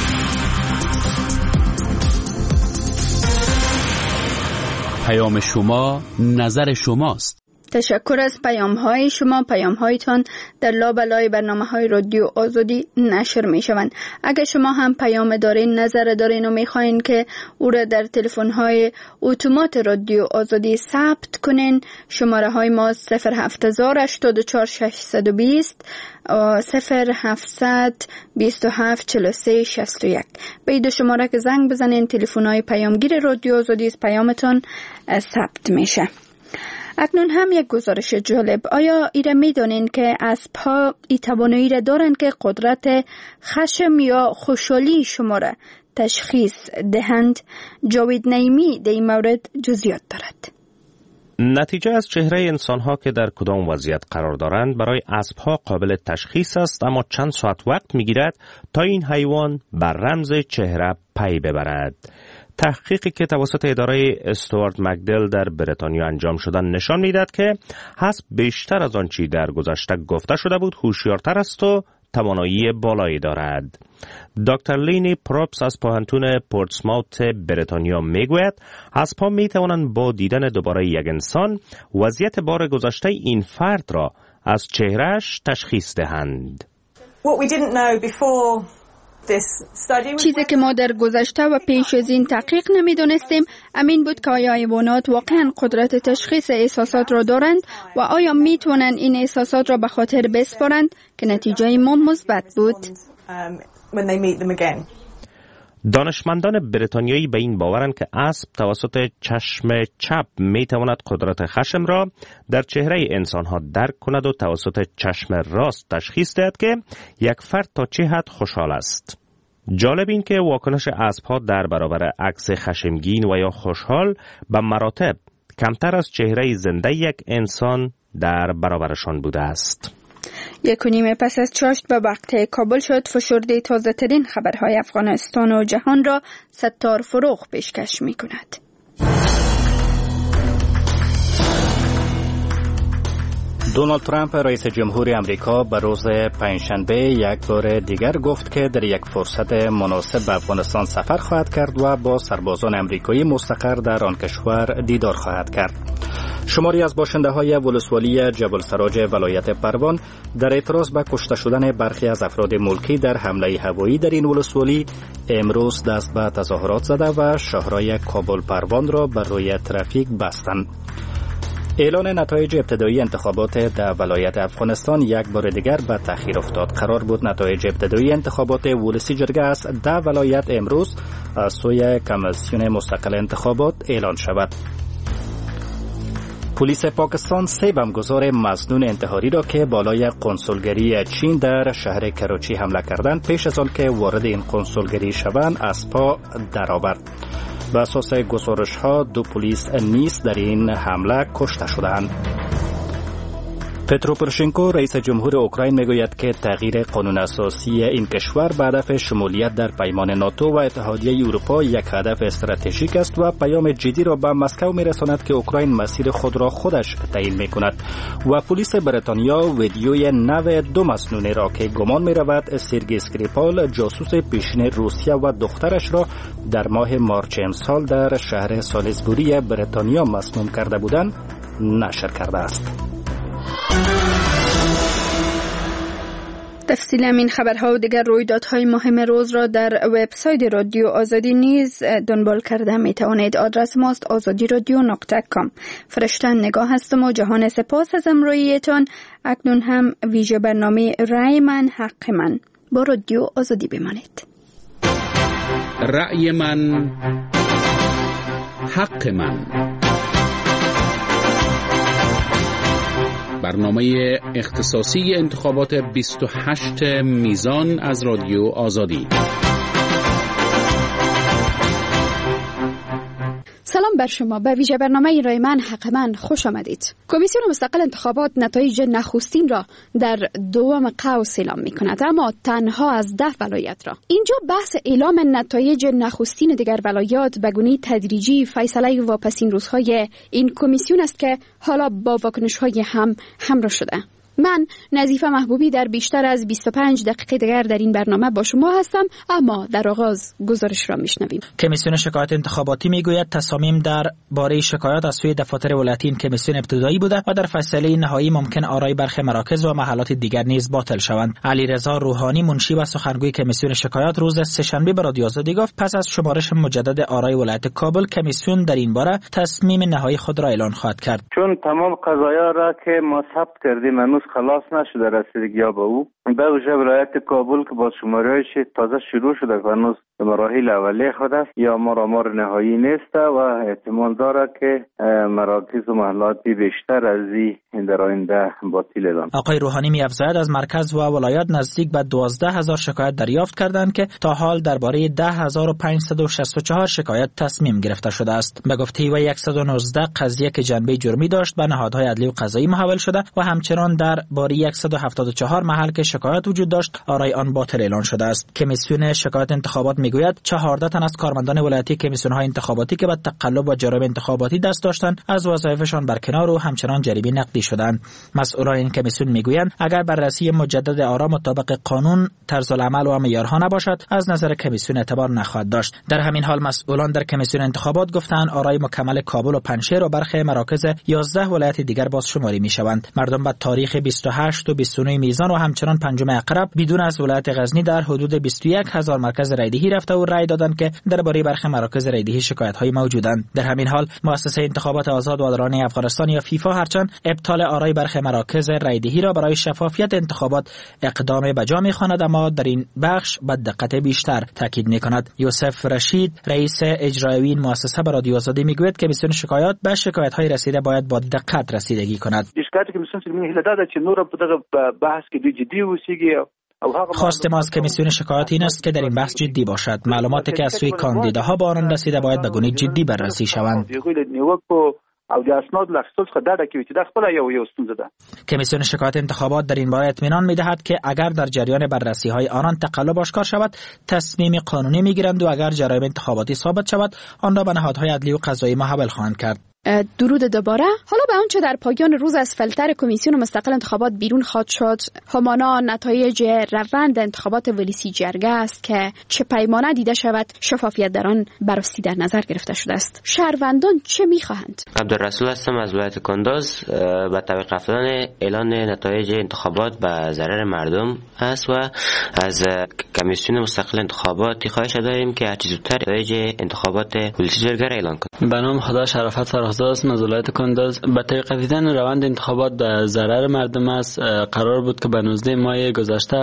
پیام شما نظر شماست. تشکر از پیام های شما. پیام هایتان در لابلای برنامه های رادیو آزادی نشر می شوند. اگر شما هم پیام دارین، نظر دارین و می خواین که او را در تلفن های اتومات رادیو آزادی ثبت کنین، شماره های ما صفر هفت هزار هشتاد و چهار ششصد و بیست صفر هفتصد بیست و هفت چهل و سه شصت و یک. به این دو شماره که زنگ بزنین، تلفن های پیامگیر رادیو آزادی است، پیامتان ثبت میشه. اکنون هم یک گزارش جالب. آیا ایره می دانین که اسب‌ها ای توانایی را دارند که قدرت خشم یا خوشحالی شما را تشخیص دهند؟ جاوید نعیمی در این مورد جزئیات دارد. نتیجه از چهره انسان‌ها که در کدام وضعیت قرار دارند برای اسب‌ها قابل تشخیص است، اما چند ساعت وقت می‌گیرد تا این حیوان بر رمز چهره پی ببرد. تحقیقی که توسط اداره استوارت مکدل در بریتانیا انجام شدن نشان می‌دهد که اسب بیشتر از آنچه در گذشته گفته شده بود هوشیارتر است و توانایی بالایی دارد. دکتر لینی پروپس از پوهنتون پورتسماوت بریتانیا میگوید اسب‌ها میتوانند با دیدن دوباره یک انسان وضعیت بار گذشته این فرد را از چهرهش تشخیص دهند. چیزی که ما در گذشته و پیش از این تحقیق نمیدونستیم امین بود که آیا حیوانات واقعا قدرت تشخیص احساسات را دارند و آیا میتونن این احساسات را به خاطر بسپارند که نتیجه ما مثبت بود. دانشمندان بریتانیایی به این باورند که اسب توسط چشم چپ می تواند قدرت خشم را در چهره انسان ها درک کند و توسط چشم راست تشخیص دهد که یک فرد تا چه حد خوشحال است. جالب این که واکنش اسب ها در برابر عکس خشمگین و یا خوشحال به مراتب کمتر از چهره زنده یک انسان در برابرشان بوده است. یک و نیم پس از چاشت به وقت کابل شد. فشرده تازه ترین خبرهای افغانستان و جهان را ستار فروغ پیشکش می کند. دونالد ترامپ رئیس جمهور امریکا به روز پنجشنبه یک بار دیگر گفت که در یک فرصت مناسب به افغانستان سفر خواهد کرد و با سربازان امریکایی مستقر در آن کشور دیدار خواهد کرد. شماری از باشنده های ولسوالی جبل سراج ولایت پروان در اعتراض به کشته شدن برخی از افراد ملکی در حمله هوایی در این ولسوالی امروز دست به تظاهرات زده و شاهرای کابل پروان را بر روی ترافیک بستند. اعلان نتایج ابتدایی انتخابات در ولایت افغانستان یک بار دیگر به تأخیر افتاد. قرار بود نتایج ابتدایی انتخابات ولسی جرگه است در ولایت امروز از سوی کمیسیون مستقل انتخابات اعلان شود. پلیس پاکستان سه بمبگذار مسنون انتحاری را که بالای قنسولگری چین در شهر کراچی حمله کردند پیش از آن که وارد این قنسولگری شوند از پا درآورد. بر اساس گزارش‌ها دو پلیس نیز در این حمله کشته شدند. پترو پروشنکو رئیس جمهور اوکراین میگوید که تغییر قانون اساسی این کشور به هدف شمولیت در پیمان ناتو و اتحادیه اروپا یک هدف استراتژیک است و پیام جدی را به مسکو میرساند که اوکراین مسیر خود را خودش تعیین میکند. و پلیس بریتانیا ویدیوی نو دو مسنونی را که گمان میرود سرگئی اسکریپال جاسوس پیشین روسیه و دخترش را در ماه مارچ امسال در شهر سالیزبوری بریتانیا مسموم کرده بودند نشر کرده است. تفصیل این خبرها و دیگر رویدادهای مهم روز را در وبسایت رادیو آزادی نیز دنبال کرده می توانید. آدرس ماست آزادی رادیو نقطه کام. فرشتن نگاه هستم و جهان سپاس از امرویتان. اکنون هم ویژه برنامه رأی من حق من. با رادیو آزادی بمانید. رأی من حق من، برنامه اختصاصی انتخابات بیست و هشت میزان از رادیو آزادی. سلام بر شما. به ویژه برنامه رای من حق من خوش آمدید. کمیسیون مستقل انتخابات نتایج نخستین را در دوم قوس اعلام می کند، اما تنها از ده ولایت را. اینجا بحث اعلام نتایج نخستین دیگر ولایات به گونه تدریجی فیصله واپسین روزهای این کمیسیون است که حالا با واکنش‌های هم همراه شده. من نظیفه محبوبی در بیشتر از بیست و پنج دقیقه دیگر در این برنامه با شما هستم، اما در آغاز گزارش را میشنویم. کمیسیون شکایات انتخاباتی میگوید تصامیم در باره شکایات از سوی دفاتر ولایتی این کمیسیون ابتدایی بوده و در فیصله نهایی ممکن آرای برخی مراکز و محلات دیگر نیز باطل شوند. علیرضا روحانی منشی و سخنگوی کمیسیون شکایات روز سه‌شنبه به رادیو آزادی گفت پس از شمارش مجدد آرای ولایت کابل کمیسیون در این باره تصمیم نهایی خود را اعلان خواهد کرد. چون تمام قضایا را که ما ثبت کردیم هنوز خلاص نشده رسیدگی ها به او، به ویژه ولایت کابل که با شماره‌اش تازه شروع شده و هنوز مراحل اولیه خود است یا مرامار نهایی نیست و احتمال داره که مراکز و محلات بیشتر از این در آینده باطل اعلام. آقای روحانی می‌افزاید از مرکز و ولایات نزدیک به دوازده هزار شکایت دریافت کردند که تا حال درباره ده هزار و پانصد و شصت و چهار شکایت تصمیم گرفته شده است. به گفته او صد و نوزده قضیه که جنبه جرمی داشت به نهادهای عدلی و قضایی محول شده و همچنان در باره صد و هفتاد و چهار محل که شکایت وجود داشت آرای آن باطل اعلان شده است. کمیسیون شکایات انتخابات میگوید چهارده تن از کارمندان ولایتی کمیسیون‌های انتخاباتی که به تقلب و جرایم انتخاباتی دست داشتند از وظایفشان برکنار و همچنان جریمه نقدی شدند. مسئولان این کمیسیون میگویند اگر بررسی مجدد آرا مطابق قانون، طرز العمل و معیارها نباشد از نظر کمیسیون اعتبار نخواهد داشت. در همین حال مسئولان در کمیسیون انتخابات گفتند آرای مکمل کابل و پنجشیر و برخی مراکز یازده ولایت دیگر باز شماری میشوند. مردم به تاریخ بیست و هشت و بیست و نه میزان و همچنان پنجم اقرب بدون از ولایت غزنی در حدود بیست و یک هزار مرکز رایدهی رفته و رای دادند که درباره برخی مراکز رایدهی شکایت‌های موجودند. در همین حال مؤسسه انتخابات آزاد و عادلانه افغانستان یا فیفا هرچند ابطال آرای برخی مراکز رایدهی را برای شفافیت انتخابات اقدام بجا می‌خواند، اما در این بخش به دقت بیشتر تاکید می‌کند. یوسف رشید رئیس اجرایی این مؤسسه به رادیو آزادی میگوید که کمیسیون شکایات به شکایت‌های رسیده باید با دقت رسیدگی کند. شکایت کمیسیون سره هله داده چې نور په دغه بحث کې دوی جدي اوسېږي. خواست ما از کمیسیون شکایات این است که در این بحث جدی باشد. معلوماتی که از سوی کاندیداها به آنان رسیده باید به گونه جدی بررسی شوند. او د اسناد لخصل څخه دا ډکه چې د خپل یو یو ستونزه ده. کمیسیون شکایات انتخابات در این باره اطمینان می‌دهد که اگر در جریان بررسی‌های آنان تقلب آشکار شود، تصمیم قانونی می‌گیرند و اگر جرایم انتخاباتی ثابت شود، آن را به نهادهای عدلی و قضایی محول خواهند کرد. درود دوباره. حالا به آنچه در پایان روز از فلتر کمیسیون مستقل انتخابات بیرون خواهد شد همانا نتایج روند انتخابات ولسی جرگه است که چه پیمانه دیده شود شفافیت در آن بررسی در نظر گرفته شده است. شهروندان چه میخواهند؟ عبدالرسول هستم از ولایت کندوز. با توقیف رفتن اعلان نتایج انتخابات به ضرر مردم است و از کمیسیون مستقل انتخابات خواهش داریم که هر چه زودتر نتایج انتخابات ولسی جرگه را اعلان کنند. به نام خدا شرافت فرخزاد است از ولایت کندوز. با توقیف دیدن روند انتخابات به ضرر مردم است. قرار بود که به نوزده ماه گذشته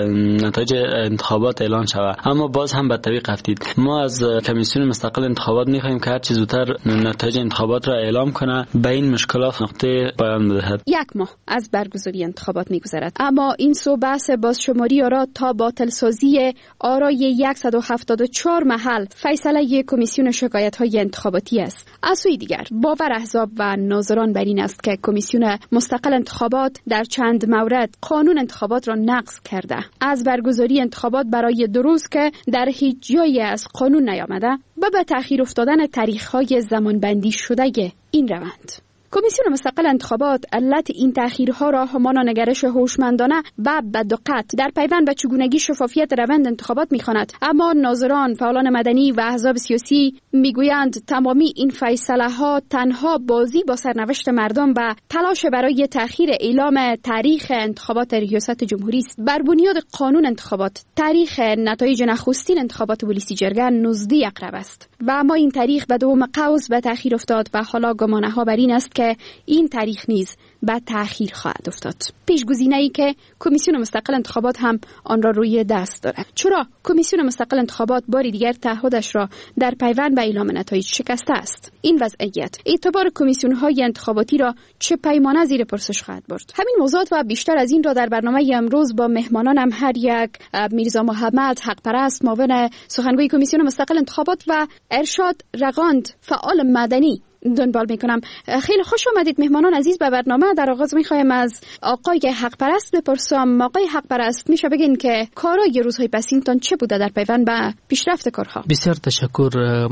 نتایج انتخابات اعلان شود، اما باز هم به توقیف دید. ما از کمیسیون مستقل انتخابات می‌خواهیم که هر چه زودتر نتایج انتخابات را اعلام کنه، به این مشکلات نقطه پایان بدهد. یک ماه از برگزاری انتخابات می‌گذرد، اما این سو بحث بازشماری آرا تا باطل سازی آرای صد و هفتاد و چهار محل فیصله کمیسیون شکایت‌های انتخاباتی است. از سوی دیگر باور احزاب و ناظران بر این است که کمیسیون مستقل انتخابات در چند مورد قانون انتخابات را نقض کرده. از برگزاری انتخابات برای دو روز که در هیچ جایی از قانون نیامده و به تأخیر افتادن تاریخ‌های زمانبندی شده این روند. کمیسیون مستقل انتخابات علت این تأخیرها را همانا نگرش هوشمندانه و بدقت در پیوند به چگونگی شفافیت روند انتخابات می‌خواند، اما ناظران، فعالان مدنی و احزاب سیاسی میگویند تمامی این فیصله ها تنها بازی با سرنوشت مردم و تلاش برای تأخیر اعلام تاریخ انتخابات ریاست جمهوری است. بر بنیاد قانون انتخابات تاریخ نتایج نخستین انتخابات ولسی جرگه نوزده اقرب است و اما این تاریخ به دوم قوس به تأخیر افتاد و حالا گمانه ها بر این است که این تاریخ نیز به تأخیر خواهد افتاد. پیشگزینه‌ای که کمیسیون مستقل انتخابات هم آن را روی دست دارد. چرا کمیسیون مستقل انتخابات باری دیگر تعهدش را در پیوند به اعلام نتایج شکسته است؟ این وضعیت اعتبار کمیسیون‌های انتخاباتی را چه پیمانه زیر پرسش خواهد برد؟ همین موضوعات و بیشتر از این را در برنامه امروز با مهمانانم هر یک میرزا محمد حق پرست معاون سخنگوی کمیسیون مستقل انتخابات و ارشاد رقاند فعال مدنی دنبال میکنم. خیلی خوش آمدید مهمانان عزیز به برنامه. در آغاز میخوایم از آقای حق پرست بپرسم. آقای حق پرست میشه بگین که کارای روزهای پسینتان چه بوده در پیوند به پیشرفت کارها؟ بسیار تشکر.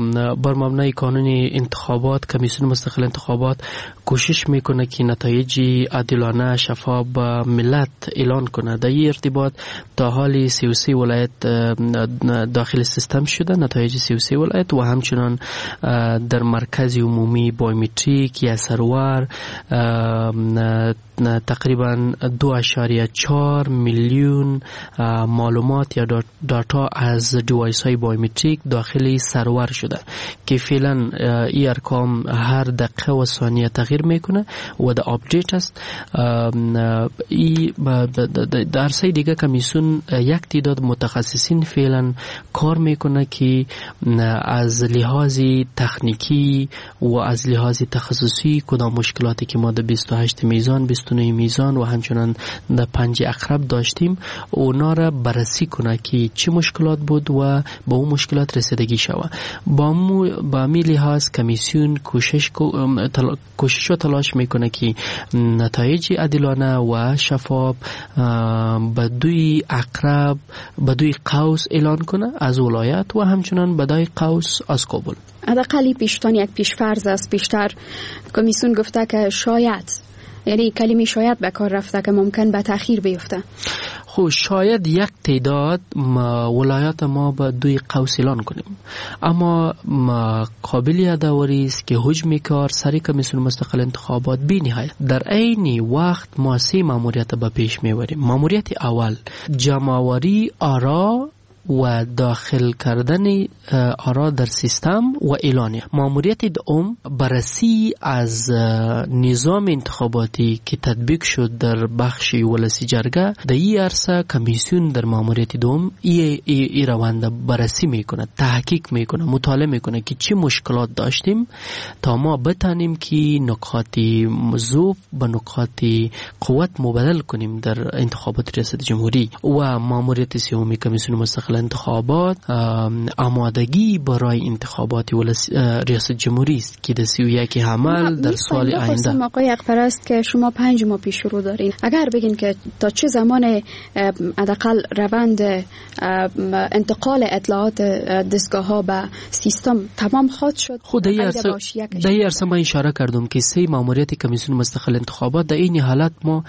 بر مبنای قانون انتخابات کمیسیون مستقل انتخابات کوشش میکنه که نتایج عادلانه شفاف به ملت اعلان کنه. در این ارتباط تا حال سی و سه ولایت داخل سیستم شده نتایج سی و سه ولایت و همچنان در مرکز عمومی بایومتریک یا سروار تقریبا دو اشاریه چهار میلیون معلومات یا داتا از دیوایس های بایومتریک داخل سرور شده که فعلا این ارقام هر دقیقه و ثانیه تغییر میکنه و در آپدیت است. ای در سه دیگه کمیسیون یک تعداد متخصصین فعلا کار میکنه که از لحاظ تکنیکی و از لحاظ تخصصی کدام مشکلاتی که ما در بیست و هشت میزان بیست و نه میزان و همچنان در پنج اقرب داشتیم اونا را بررسی کنه که چه مشکلات بود و با اون مشکلات رسیدگی شود. با مو با می لحاظ کمیسیون کوشش کوشش و تلاش میکنه که نتایج عادلانه و شفاف به دوی اقرب به دوی قوس اعلان کنه از ولایت و همچنان به دوی قوس از کابل. حداقل پیشتان یک پیشفرض است. بیشتر کمیسیون گفته که شاید، یعنی کلمه شاید به کار رفته که ممکن به تأخیر بیفته. خب شاید یک تعداد ولایات ما به دوی قوس اعلان کنیم، اما قابل یادآوری است که حجم کار سر کمیسیون مستقل انتخابات بی نهایت در عین وقت ما سه ماموریت به پیش میبریم. ماموریت اول جمع‌آوری آرا و داخل کردن آرا در سیستم و اعلانیه. ماموریت دوم بررسی از نظام انتخاباتی که تطبیق شد در بخش ولسی جرگه. در این عرصه کمیسیون در ماموریت دوم ای, ای, ای روند بررسی میکنه، تحقیق میکنه، مطالعه میکنه که چه مشکلات داشتیم تا ما بتانیم که نکات ضعف به نکات قوت مبدل کنیم در انتخابات ریاست جمهوری. و ماموریت سوم کمیسیون مستقل انتخابات آمادگی برای انتخابات ریاست جمهوری است که در سی و یک حمل در سال آینده. آقای حق‌پرست که شما پنج ماه پیش رو دارین، اگر بگین که تا چه زمان حداقل روند انتقال اطلاعات دستگاه ها به سیستم تمام خواهد شد؟ خود در این عرصه من اشاره کردم که سه ماموریت کمیسیون مستقل انتخابات در این حالت ما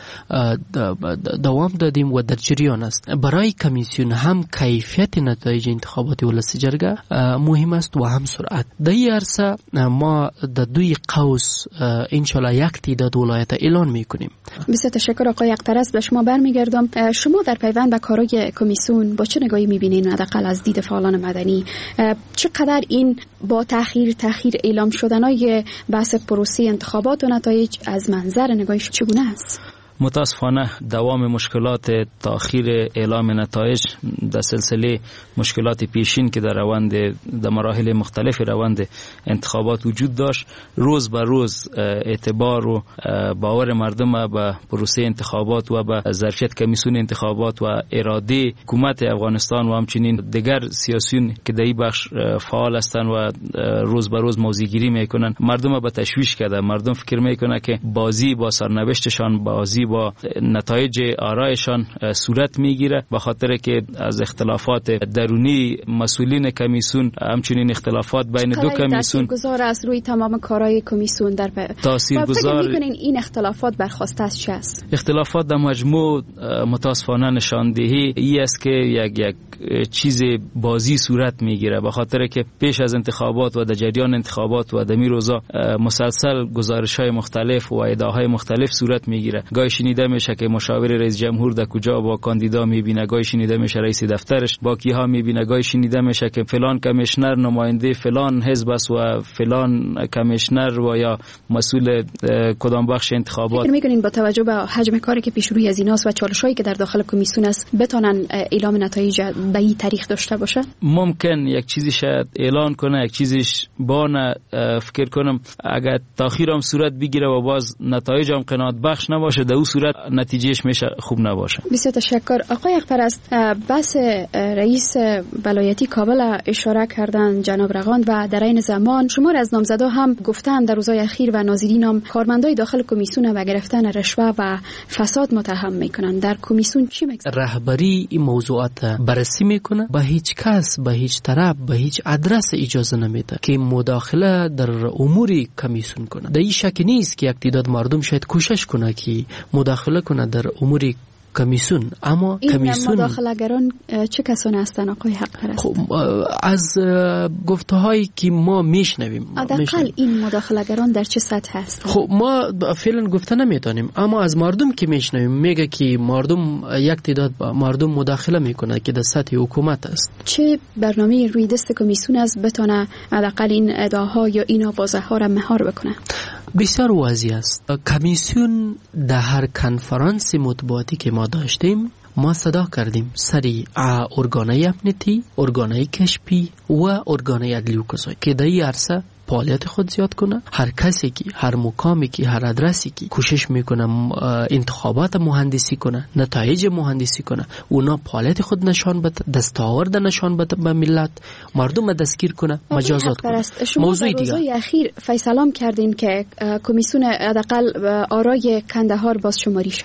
دوام دادیم و در جریان است. برای کمیسیون هم کیفیت نتایج انتخابات ولسی جرگه مهم است و هم سرعت. در این عرصه ما در دوی قوس انشالله یک تعداد ولایت اعلان میکنیم. بسیار تشکر آقای حق‌پرست. به شما برمیگردم. شما در پیوند به کارهای کمیسیون با چه نگاهی میبینین حداقل از دید فعالان مدنی؟ چقدر این با تأخیر تأخیر اعلام شدنهای بحث پروسه انتخابات و نتایج از منظر نگاهش چگونه است؟ متاسفانه دوام مشکلات تأخیر اعلام نتایج در سلسله مشکلات پیشین که در روند در مراحل مختلف روند انتخابات وجود داشت، روز به روز اعتبار و باور مردم به پروسه انتخابات و به ظرفیت کمیسیون انتخابات و اراده حکومت افغانستان و همچنین دیگر سیاسیون که در این بخش فعال هستند و روز به روز موضع‌گیری میکنن مردم به تشویش کرده. مردم فکر میکنه که بازی با سرنوشتشان، بازی با نتایج آرایشان صورت میگیره، به خاطر که از اختلافات درونی مسئولین کمیسیون، همچنین اختلافات بین دو کمیسیون تاثیرگذار است روی تمام کارهای کمیسیون. در تاثیرگذار میکنین این اختلافات برخواسته از چه است؟ اختلافات در مجموع متاسفانه نشاندهی ای است که یک یک چیز بازی صورت میگیره، به خاطر که پیش از انتخابات و در جریان انتخابات و در می روزا مسلسل گزارش‌های مختلف و ادعاهای مختلف صورت میگیره. گاهی شنیده میشه که مشاور رئیس جمهور در کجا با کاندیدا میبینه، گاهی شنیده میشه رئیس دفترش با کیها میبینه، گاهی شنیده میشه که فلان کمیشنر نماینده فلان حزب است و فلان کمیشنر و یا مسئول کدام بخش انتخابات. فکر میکنین با توجه به حجم کاری که پیش روی از ایناست و چالش‌هایی که در داخل کمیسیون است بتونن اعلام نتایج به این تاریخ داشته باشه؟ ممکن یک چیزی شاید اعلان کنه، یک چیزیش با نه فکر کنم اگر تاخیر هم صورت بگیره و باز نتایج هم قناعت بخش نباشه، در اون صورت نتیجهش میشه خوب نباشه. بسیار تشکر. آقای حق‌پرست، بس رئیس ولایتی کابل اشاره کردن جناب رغاند و در این زمان شمار از نامزدا هم گفتن در روزهای اخیر و ناظرین هم کارمندای داخل کمیسیون و گرفتن رشوه و فساد متهم میکنن. در کمیسیون چی میگذره؟ رهبری این موضوعات بررسی میکنه، به هیچ کس، به هیچ طرف، به هیچ ادرس اجازه نمیده که مداخله در امور کمیسیون کنه. در این شک نیست که یک تعداد مردم شاید کوشش کنه که مداخله کنه در امور کمیسیون، اما این کمیسیون مداخله‌گران چه کسانی هستند آقای حق‌پرست؟ خب از گفته‌هایی که ما میشنویم، حداقل این مداخله‌گران در چه سطح هست؟ خب ما فعلا گفته نمیتونیم، اما از مردم که میشنویم میگه که مردم یک تعداد مردم مداخله میکنه که در سطح حکومت است. چه برنامه روی دست کمیسیون است بتونه حداقل این ادعاها یا این آوازه‌ها را مهار بکنه؟ بسیار واضح است. کمیسیون در هر کنفرانس مطبوعاتی که ما داشتیم ما صدا کردیم سری ارگانهای امنیتی، ارگانهای کشفی و ارگانهای عدلی و قضایی که در این عرصه فعالیت خود زیاد کنه. هر کسی که هر مقامی که هر ادرسی که کوشش میکنه انتخابات مهندسی کنه، نتایج مهندسی کنه، اونا فعالیت خود نشان بده، دستاورد نشان بده به ملت، مردم دستگیر کنه، مجازات کنه. موضوع دیگه روزهای اخیر فیصله کردین که کمیسیون حداقل آرای کندهار باز شماری شود.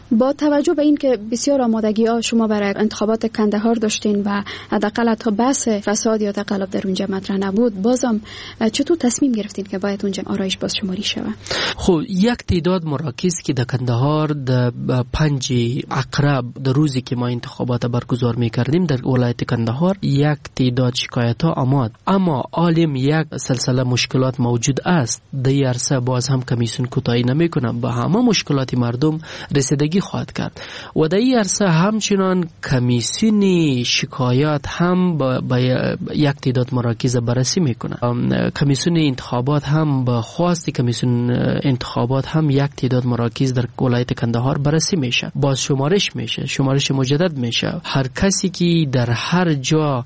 با توجه به این که بسیار آمادگی ها شما برای انتخابات کندهار داشتین و حداقل تا بحث فساد یا تقلب در اونجا مطرح نبود، بازم چطور تصمیم گرفتین که باید اونجا آرایش بازشماری شود؟ خب یک تعداد مراکز که در کندهار در پنج عقرب در روزی که ما انتخابات برگزار میکردیم در ولایت کندهار یک تعداد شکایت ها آمد، اما عالم یک سلسله مشکلات موجود است. در عرصه باز هم کمیسیون کوتاهی نمیکنه، به همه مشکلات مردم رسیدگی خواهد کرد و در این عرصه همچنان کمیسیون شکایات هم با یک تعداد مراکز بررسی میکنه. کمیسیون انتخابات هم به خواست کمیسیون انتخابات هم یک تعداد مراکز در ولایت کندهار بررسی میشه، باز شمارش میشه، شمارش مجدد میشه. هر کسی که در هر جا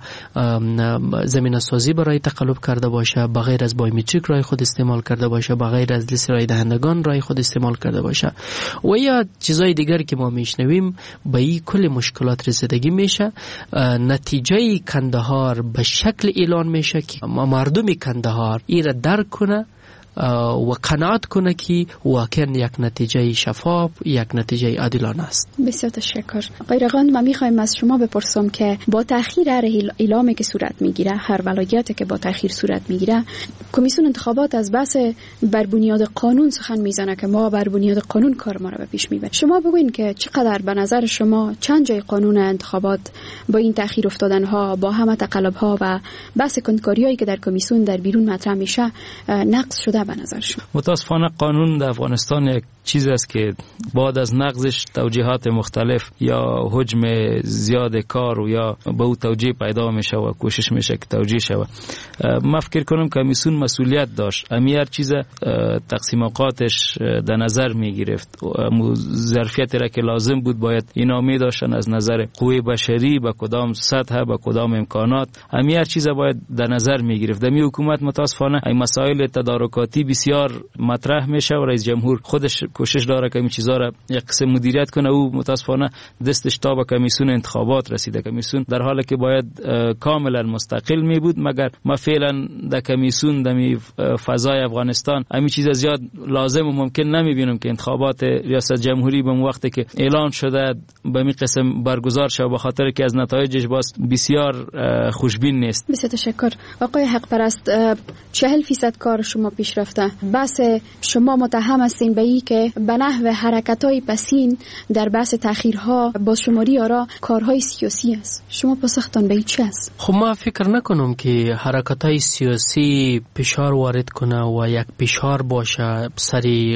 زمینه سازی برای تقلب کرده باشه، بغیر از بایومتریک رای خود استعمال کرده باشه، بغیر از لیست رای دهندگان رای خود استعمال کرده باشه و یا چیزای دیگر که ما میشنویم، به این کل مشکلات رسیدگی میشه. نتیجه کندهار به شکل اعلان میشه که مردم کندهار این را درک کنه و قناعت کنه که واقعا یک نتیجه شفاف، یک نتیجه عادلانه است. بسیار تشکر. آقای رقاند، من میخوایم از شما بپرسم که با تأخیر هر اعلامی که صورت میگیره، هر ولایتی که با تأخیر صورت میگیره، کمیسیون انتخابات از بحث بر بنیاد قانون سخن میزنه که ما بر بنیاد قانون کار ما رو به پیش میبریم. شما بگوین که چقدر به نظر شما چند جای قانون انتخابات با این تأخیر افتادن ها، با همه تقلب ها و بحث کنکاریایی که در کمیسیون در بیرون مطرح میشه نقض شده به نظر شما؟ متاسفانه قانون در افغانستان یک چیز است که بعد از نقضش توجیهات مختلف یا حجم زیاد کار و یا به او توجیه پیدا میشه و کوشش میشه که توجیه شود. من فکر کنم کمیسیون مسئولیت داشت، امی هر چیز تقسیم اوقاتش در نظر میگرفت، ظرفیتی را که لازم بود باید اینا می داشتن از نظر قوه بشری به کدام سطح، به کدام امکانات، امی هر چیز باید در نظر میگرفت. دمی حکومت متاسفانه این مسائل تدارکاتی بسیار مطرح میشه و رئیس جمهور خودش کوشش داره که این چیزا را یک قسم مدیریت کنه. او متاسفانه دستش تا به کمیسیون انتخابات رسیده. کمیسیون در حالی که باید کاملا مستقل می بود، مگر ما فعلا در کمیسیون در فضای افغانستان همین چیز زیاد لازم و ممکن نمی بینم که انتخابات ریاست جمهوری به وقتی که اعلان شده به این قسم برگزار شه، به خاطر که از نتایجش باز بسیار خوشبین نیست. بسیار تشکر. آقای حق پرست، چهل فیصد کار شما پیش رفته. بس شما متهم هستین به این که به نحو حرکت‌های پسین در بحث تأخیرها با شماری آرا کارهای سیاسی است. شما پاسختان به این چه است؟ خب ما فکر نکنم که حرکت‌های سیاسی فشار وارد کنه و یک فشار باشه سری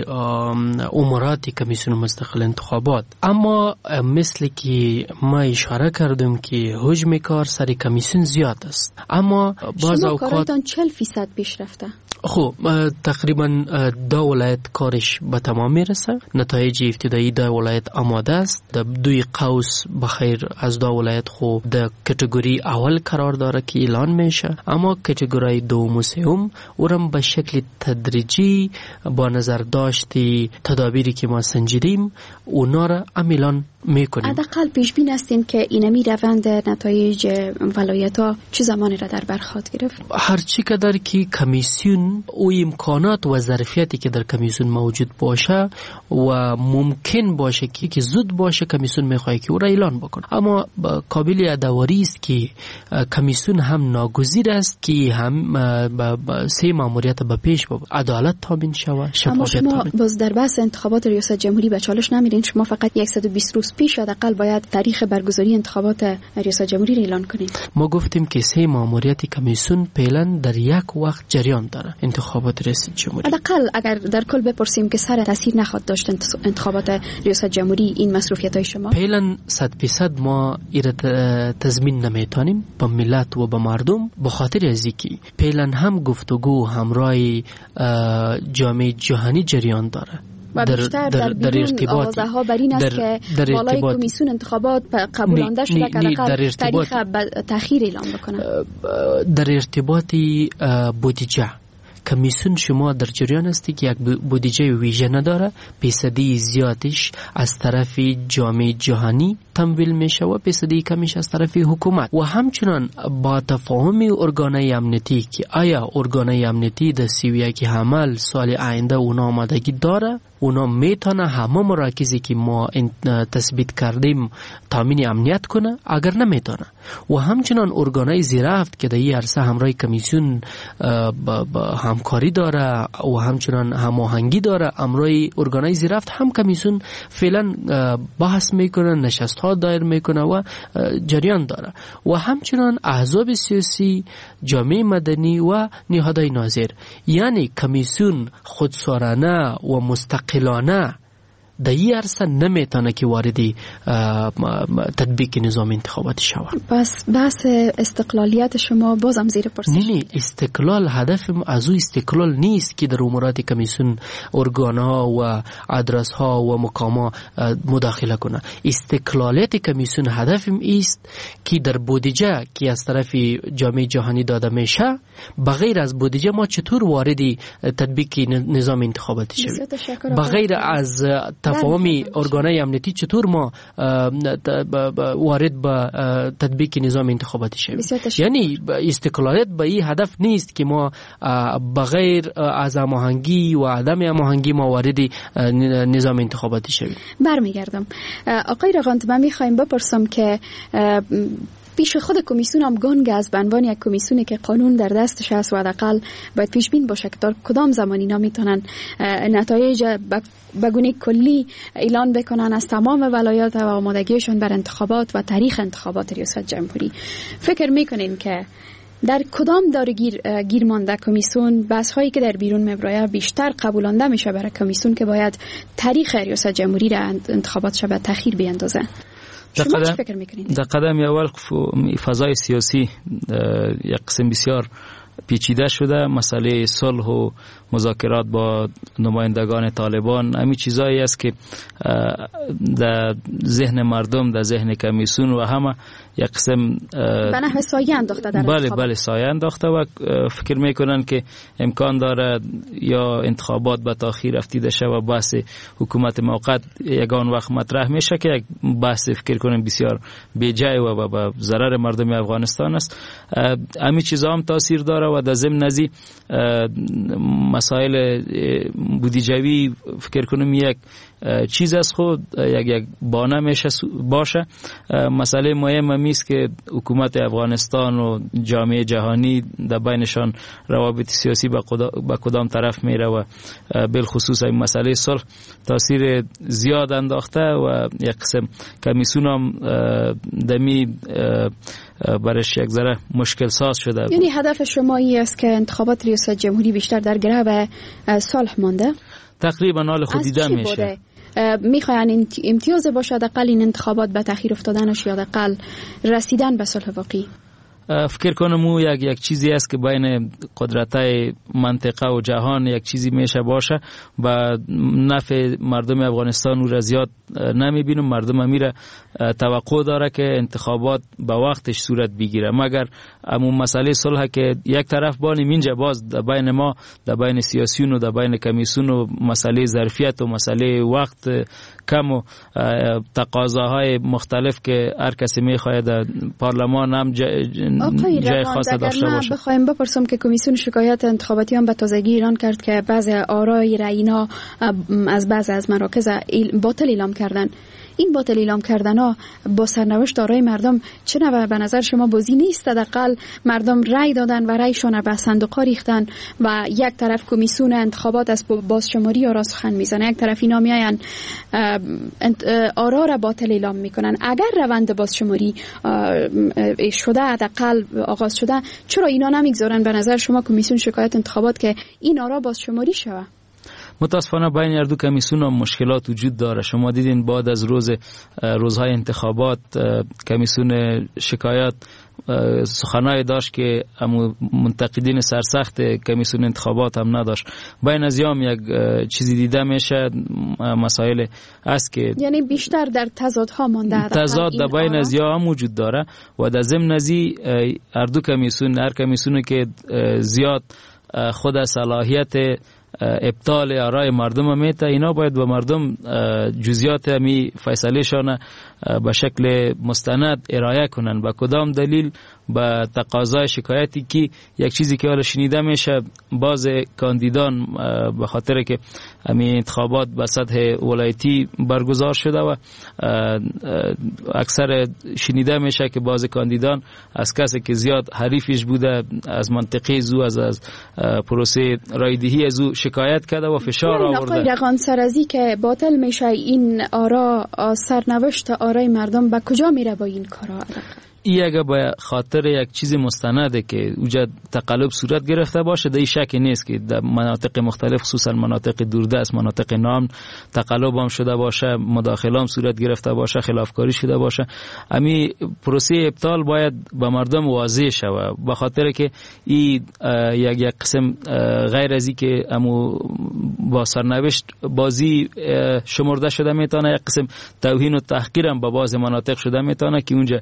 امورات کمیسیون مستقل انتخابات، اما مثل که ما اشاره کردم که حجم کار سری کمیسیون زیاد است، اما باز شما اوقات کارتان چهل فیصد پیش رفته. خب تقریبا دو ولایت کارش به تمام میرسه. نتایج ابتدایی دو ولایت آماده است. در دوی قوس بخیر از دو ولایت خو در کتگوری اول قرار داره که اعلان میشه، اما کتگوری دوم و سوم اورم به شکل تدریجی با نظر داشتی تدابیری که ما سنجیدیم اونا را اعلان میکنیم. حداقل پیش بین هستین که اینمی روند نتایج ولایت ها چه زمانی را در بر خواهد گرفت؟ هر چی قدر که کمیسیون او امکانات و ظرفیتی که در کمیسیون موجود باشه و ممکن باشه که که زود باشه کمیسیون میخواد که او را اعلان بکنه، اما قابل یادآوری است که کمیسیون هم ناگزیر است که هم سه ماموریت به پیش ببره، عدالت تامین شود، شفافیت تامین. اما شما باز در بحث انتخابات ریاست جمهوری به چالش نمیرین؟ شما فقط صد و بیست روز پیش حداقل باید تاریخ برگزاری انتخابات ریاست جمهوری را اعلان کنید. ما گفتیم که سه ماموریت کمیسیون فعلا در یک وقت جریان داره، انتخابات ریاست جمهوری. حداقل اگر در کل بپرسیم که سر تاثیر نخواد داشت انتخابات ریاست جمهوری این مصروفیت‌های شما؟ فعلا صد درصد ما ایره تضمین نمیتونیم به ملت و به مردم، به خاطر از اینکه فعلا هم گفتگو همراه جامعه جهانی جریان داره و بیشتر در, در, در ارتباط ها بر این است که بالای کمیسیون انتخابات قبولانده شده که حداقل تاریخ تأخیر اعلام بکنه. در ارتباط بودجه کمیسیون شما در جریان است که یک بودجه ویژه نداره، فیصدی زیادش از طرف جامعه جهانی تمویل میشه و فیصدی کمیش از طرف حکومت. و همچنان با تفاهم ارگانهای امنیتی که آیا ارگانهای امنیتی در سی و یک حمل سال آینده اونا آمادگی داره، اونا میتونه همه مراکزی که ما تثبیت کردیم تامین امنیت کنه، اگر نمیتونه. و همچنان ارگانهای زیرفت که در این عرصه همراه کمیسیون همکاری داره و همچنان هماهنگی داره، همراه ارگانهای زیرفت هم کمیسیون فعلا بحث میکنه، نشست ها دایر میکنه و جریان داره. و همچنان احزاب سیاسی، جامعه مدنی و نهادهای ناظر. یعنی کمیسیون خودسارانه و مستقلانه در این عرصه نمیتونه که واردی تطبیق نظام انتخاباتی شود. بس بحث استقلالیت شما بازم زیر پرسش. نه نه، استقلال هدف از او استقلال نیست که در امورات کمیسیون ارگانها و ادرس ها و مقامها مداخله کنه. استقلالیت کمیسیون هدف است که در بودجه که از طرف جامعه جهانی داده میشه، بغیر از بودجه ما چطور واردی تطبیق نظام انتخاباتی شویم؟ بغیر از تفاهمی ارگانهای امنیتی چطور ما وارد به تطبیق نظام انتخاباتی شویم؟ یعنی استقلالیت به این هدف نیست که ما بغیر از هماهنگی و عدم هماهنگی ما وارد نظام انتخاباتی شویم. برمیگردم آقای رقانت، من میخوایم بپرسم که پیش خود کمیسیون هم گنگ از به عنوان یک کمیسیونی که قانون در دستش هست و حداقل باید پیش بین باشه که تا کدام زمان اینا میتونن نتایج به گونه کلی اعلان بکنن از تمام ولایات و آمادگیشون بر انتخابات و تاریخ انتخابات ریاست جمهوری. فکر میکنین که در کدام داره گیر, گیر مانده کمیسیون؟ بحث هایی که در بیرون مبرایه بیشتر قبولانده میشه برای کمیسیون که باید تاریخ ریاست جمهوری را انتخابات شب تأخیر بیاندازه. شما چی فکر میکنید؟ در قدم اول فضای سیاسی یک قسم بسیار پیچیده شده. مسئله صلح و مذاکرات با نمایندگان طالبان همین چیزایی است که در ذهن مردم، در ذهن کمیسیون و همه یک قسم به نحو سایه انداخته در بله بله سایه انداخته و فکر میکنن که امکان داره یا انتخابات به تاخیر رفتیده شه و بحث حکومت موقت یگان وقت مطرح میشه که یک بحث فکر کنم بسیار بی‌جای و به ضرر مردم افغانستان است. همین چیزا هم تاثیر داره و در ضمن ازی مسائل بودجوی فکر کنم یک چیز از خود یک یک بانه میشه باشه. مسئله مهم است که حکومت افغانستان و جامعه جهانی در بینشان روابط سیاسی به کدام طرف میره و بالخصوص این مسئله صلح تاثیر زیاد انداخته و یک قسم کمیسیون هم دمی برش یک ذره مشکل ساز شده. یعنی هدف شما این است که انتخابات ریاست جمهوری بیشتر در گرو صلح مانده؟ تقریبا حال خود دیده میشه. میخواین امتیاز باشه حداقل این انتخابات به تأخیر افتادنش یا حداقل رسیدن به صلح واقعی؟ فکر کنم او یک یک چیزی است که بین قدرت‌های منطقه و جهان یک چیزی میشه باشه و نفع مردم افغانستان او را زیاد نمیبینم. مردم امیره توقع داره که انتخابات به وقتش صورت بگیره، مگر همون مسئله صلح که یک طرف بانیم اینجا باز در بین ما، در بین سیاسیون و در بین کمیسیون و مسئله ظرفیت و مسئله وقت کم و تقاضاهای مختلف که هر کسی میخواد در پارلمان هم جای خاص داشته باشه. بخوایم بپرسم که کمیسیون شکایت انتخاباتی هم به تازگی اعلان کرد که بعضی آرای راینا از بعضی از مراکز باطل اعلام کردن. این باطل اعلام کردن ها با سرنوشت آرای مردم چه نوع به نظر شما بازی نیست؟ حداقل مردم رای دادن و رایشون به صندوق ریختن و یک طرف کمیسیون انتخابات از بازشماری آرا سخن میزنه، یک طرف اینا میاین آرا را باطل اعلام میکنن. اگر روند بازشماری شده حداقل آغاز شده، چرا اینا نمیگذارن به نظر شما کمیسیون شکایت انتخابات که این آرا بازشماری شوه؟ متاسفانه بین هر دو کمیسیون هم مشکلات وجود داره. شما دیدین بعد از روز روزهای انتخابات کمیسیون شکایت سخنای داشت که منتقدین سرسخت کمیسیون انتخابات هم نداشت. بین از یام یک چیزی دیده میشه، مسائل است که یعنی بیشتر در تضادها مانده. تضاد در بین از یام وجود داره و در ضمن ازی هر دو کمیسیون، هر کمیسیونی که زیاد خود صلاحیت ابطال آرای مردم میته. اینا باید به مردم جزئیات می فیصله شان به شکل مستند ارائه کنن، با کدام دلیل با تقاضای شکایتی که یک چیزی که حالا شنیده میشه باز کاندیدان به خاطر که همین انتخابات به سطح ولایتی برگزار شده و اکثر شنیده میشه که باز کاندیدان از کسی که زیاد حریفش بوده از منطقه زو از از پروسه رایدهی زو شکایت کرده و فشار آورده. آقای رقان سرازی که باطل میشه این آرا سرنوشت آرای مردم به کجا میره با این کارا؟ ای اگه به خاطر یک چیز مستنده که اوجا تقلب صورت گرفته باشه، در این شک نیست که در مناطق مختلف خصوصا مناطق دوردست مناطق نام تقلب هم شده باشه، مداخله هم صورت گرفته باشه، خلافکاری شده باشه. امی پروسه ابطال باید به مردم واضح شوه، به خاطر که این یک یک قسم غیر از این که امو با سرنوشت بازی شمرده شده میتونه، یک قسم توهین و تحقیر هم به بعض مناطق شده میتونه که اونجا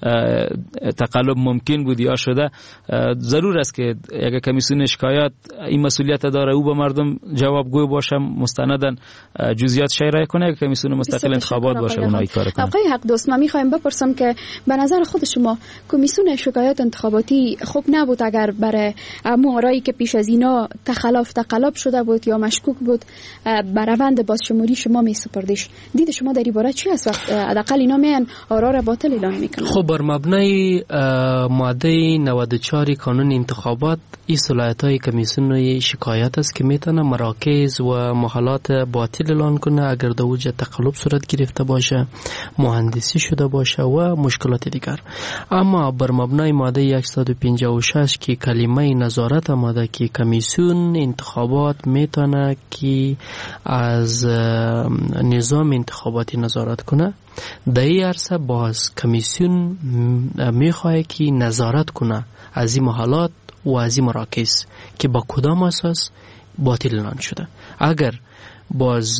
تقلب ممکن بود یا شده. ضرور است که اگر کمیسیون شکایت این مسئولیت داره او به مردم جوابگوی باشه، مستندن جزئیات شایع کنه. اگر کمیسیون مستقل انتخابات باشه اونایی کار کنه. آقای حق دوست، ما میخوایم بپرسم که به نظر خود شما کمیسیون شکایت انتخاباتی خوب نبود اگر برای مورایی که پیش از اینا تخلاف تقلب شده بود یا مشکوک بود بر روند بازشماری شما میسپردیش؟ دید شما در این باره چی است وقت حداقل اینا میان آرا را باطل اعلام میکنن؟ خب بر مبنای ماده نود و چهار کانون انتخابات این صلاحیت‌های کمیسیون شکایت است که میتونه مراکز و محلات باطل اعلان کنه اگر در اوج تقلب صورت گرفته باشه، مهندسی شده باشه و مشکلات دیگر. اما بر مبنای ماده صد و پنجاه و شش که کلمه نظارت آمده که کمیسیون انتخابات میتونه که از نظام انتخاباتی نظارت کنه، در این عرصه باز کمیسیون میخواه که نظارت کنه از این محلات و از این مراکز که با کدام اساس باطل اعلان شده. اگر باز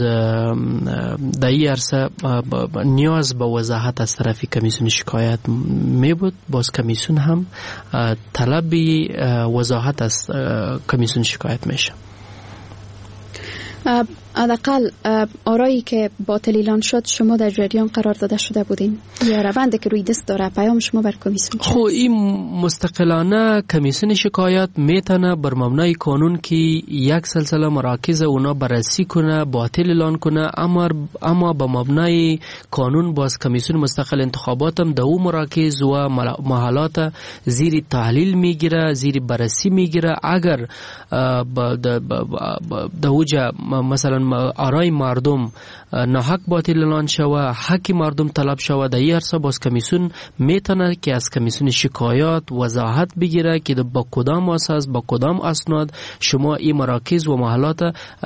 در این عرصه نیاز به وضاحت از طرف کمیسیون شکایت می بود، باز کمیسیون هم طلب وضاحت از کمیسیون شکایت میشه. حداقل آرایی که باطل اعلان شد شما در جریان قرار داده شده بودین یا روندی که روی دست داره پیام شما بر کمیسیون؟ خب این مستقلانه کمیسیون شکایت میتونه بر مبنای قانون که یک سلسله مراکز اونا بررسی کنه باطل اعلان کنه، اما اما به مبنای قانون باز کمیسیون مستقل انتخابات هم در اون مراکز و محلات زیر تحلیل میگیره، زیر بررسی میگیره. اگر در اوجه مثلا آرای مردم ناحق باطل اعلان شوه، حق مردم طلب شوه، در این عرصه باز کمیسیون میتونه که از کمیسیون شکایات وضاحت بگیره که با کدام اساس با کدام اسناد شما این مراکز و محلات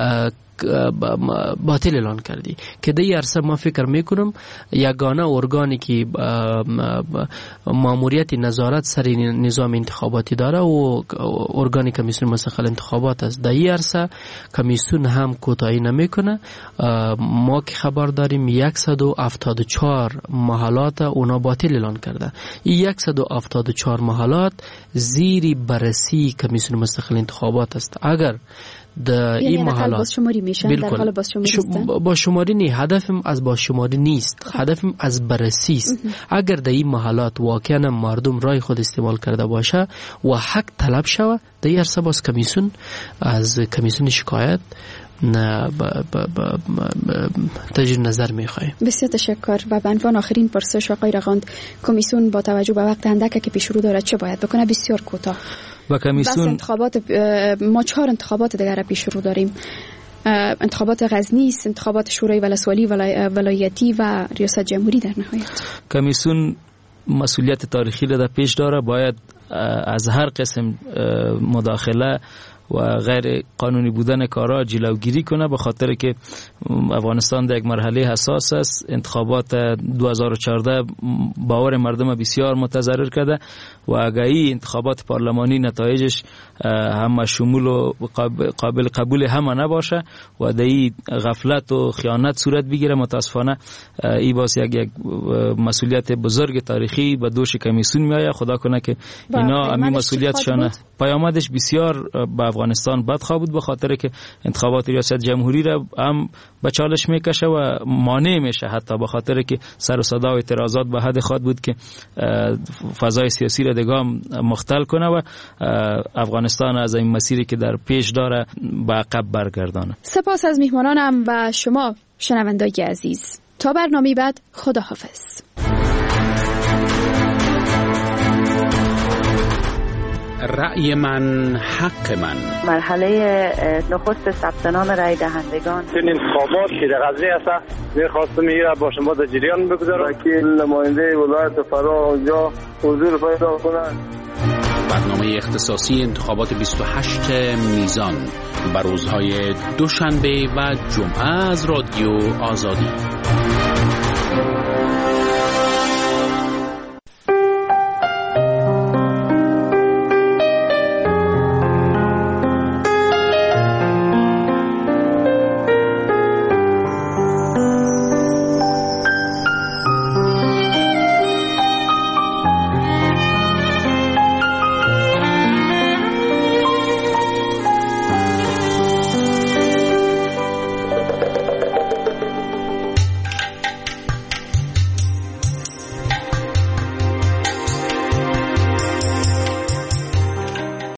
باطل اعلان کردی. که در این عرصه ما فکر میکنم یگانه ارگانی که ماموریت نظارت سر نظام انتخاباتی داره و ارگانی کمیسیون مستقل انتخابات است. در این عرصه کمیسیون هم کوتاهی نمیکنه. ما که خبر داریم صد و هفتاد و چهار محلات اونا باطل اعلان کرده. این صد و هفتاد و چهار محلات زیر بررسی کمیسیون مستقل انتخابات است. اگر در این محلات بازشماری میشن در حال بازشماری هستن؟ بازشماری نی، هدفم از بازشماری نیست، هدفم از بررسی است. اگر در این محلات واقعا مردم رای خود استعمال کرده باشه و حق طلب شوه، در این عرصه باز کمیسیون از کمیسیون شکایت نه با با با تجدید نظر میخوایم. بسیار تشکر. و به عنوان آخرین پرسش آقای رقاند، کمیسیون با توجه به وقت اندک که پیش رو داره چه باید بکنه؟ بسیار کوتاه. و کمیسیون انتخابات ما چهار انتخابات دیگر پیش رو داریم. انتخابات غزنی است، انتخابات شورای ولسوالی ولایتی و ریاست جمهوری. در نهایت کمیسیون مسئولیت تاریخی را در پیش داره، باید از هر قسم مداخله و غیر قانونی بودن کارا جلوگیری کنه، به خاطر که افغانستان در یک مرحله حساس است. انتخابات دو هزار و چهارده باور مردم بسیار متضرر کرده و اگر این انتخابات پارلمانی نتایجش هم شمول و قابل قبول همه نباشه و در این غفلت و خیانت صورت بگیره، متاسفانه این باز یک یک مسئولیت بزرگ تاریخی به دوش کمیسیون میآید. خدا کنه که اینا همین مسئولیتشانه. پیامدش بسیار به افغانستان بدخواه بود، به خاطر که انتخابات ریاست جمهوری را هم به چالش میکشه و مانع میشه، حتی به خاطر که سر و صدا و اعتراضات به حد خود بود که فضای سیاسی را دیگه مختل کنه و افغانستان از این مسیری که در پیش داره به عقب برگردانه. سپاس از میهمانانم و شما شنوندای عزیز. تا برنامه بعد، خداحافظ. رأی من حق من. مرحله نخست ثبت نام رأی دهندگان. این انتخابات که در غزنی است، می‌خواستم میره با شما در جریان بگذارم. وکیل نماینده ولایت فرا اونجا حضور پیدا کنند. برنامه اختصاصی انتخابات بیست و هشت میزان بر روزهای دوشنبه و جمعه از رادیو آزادی.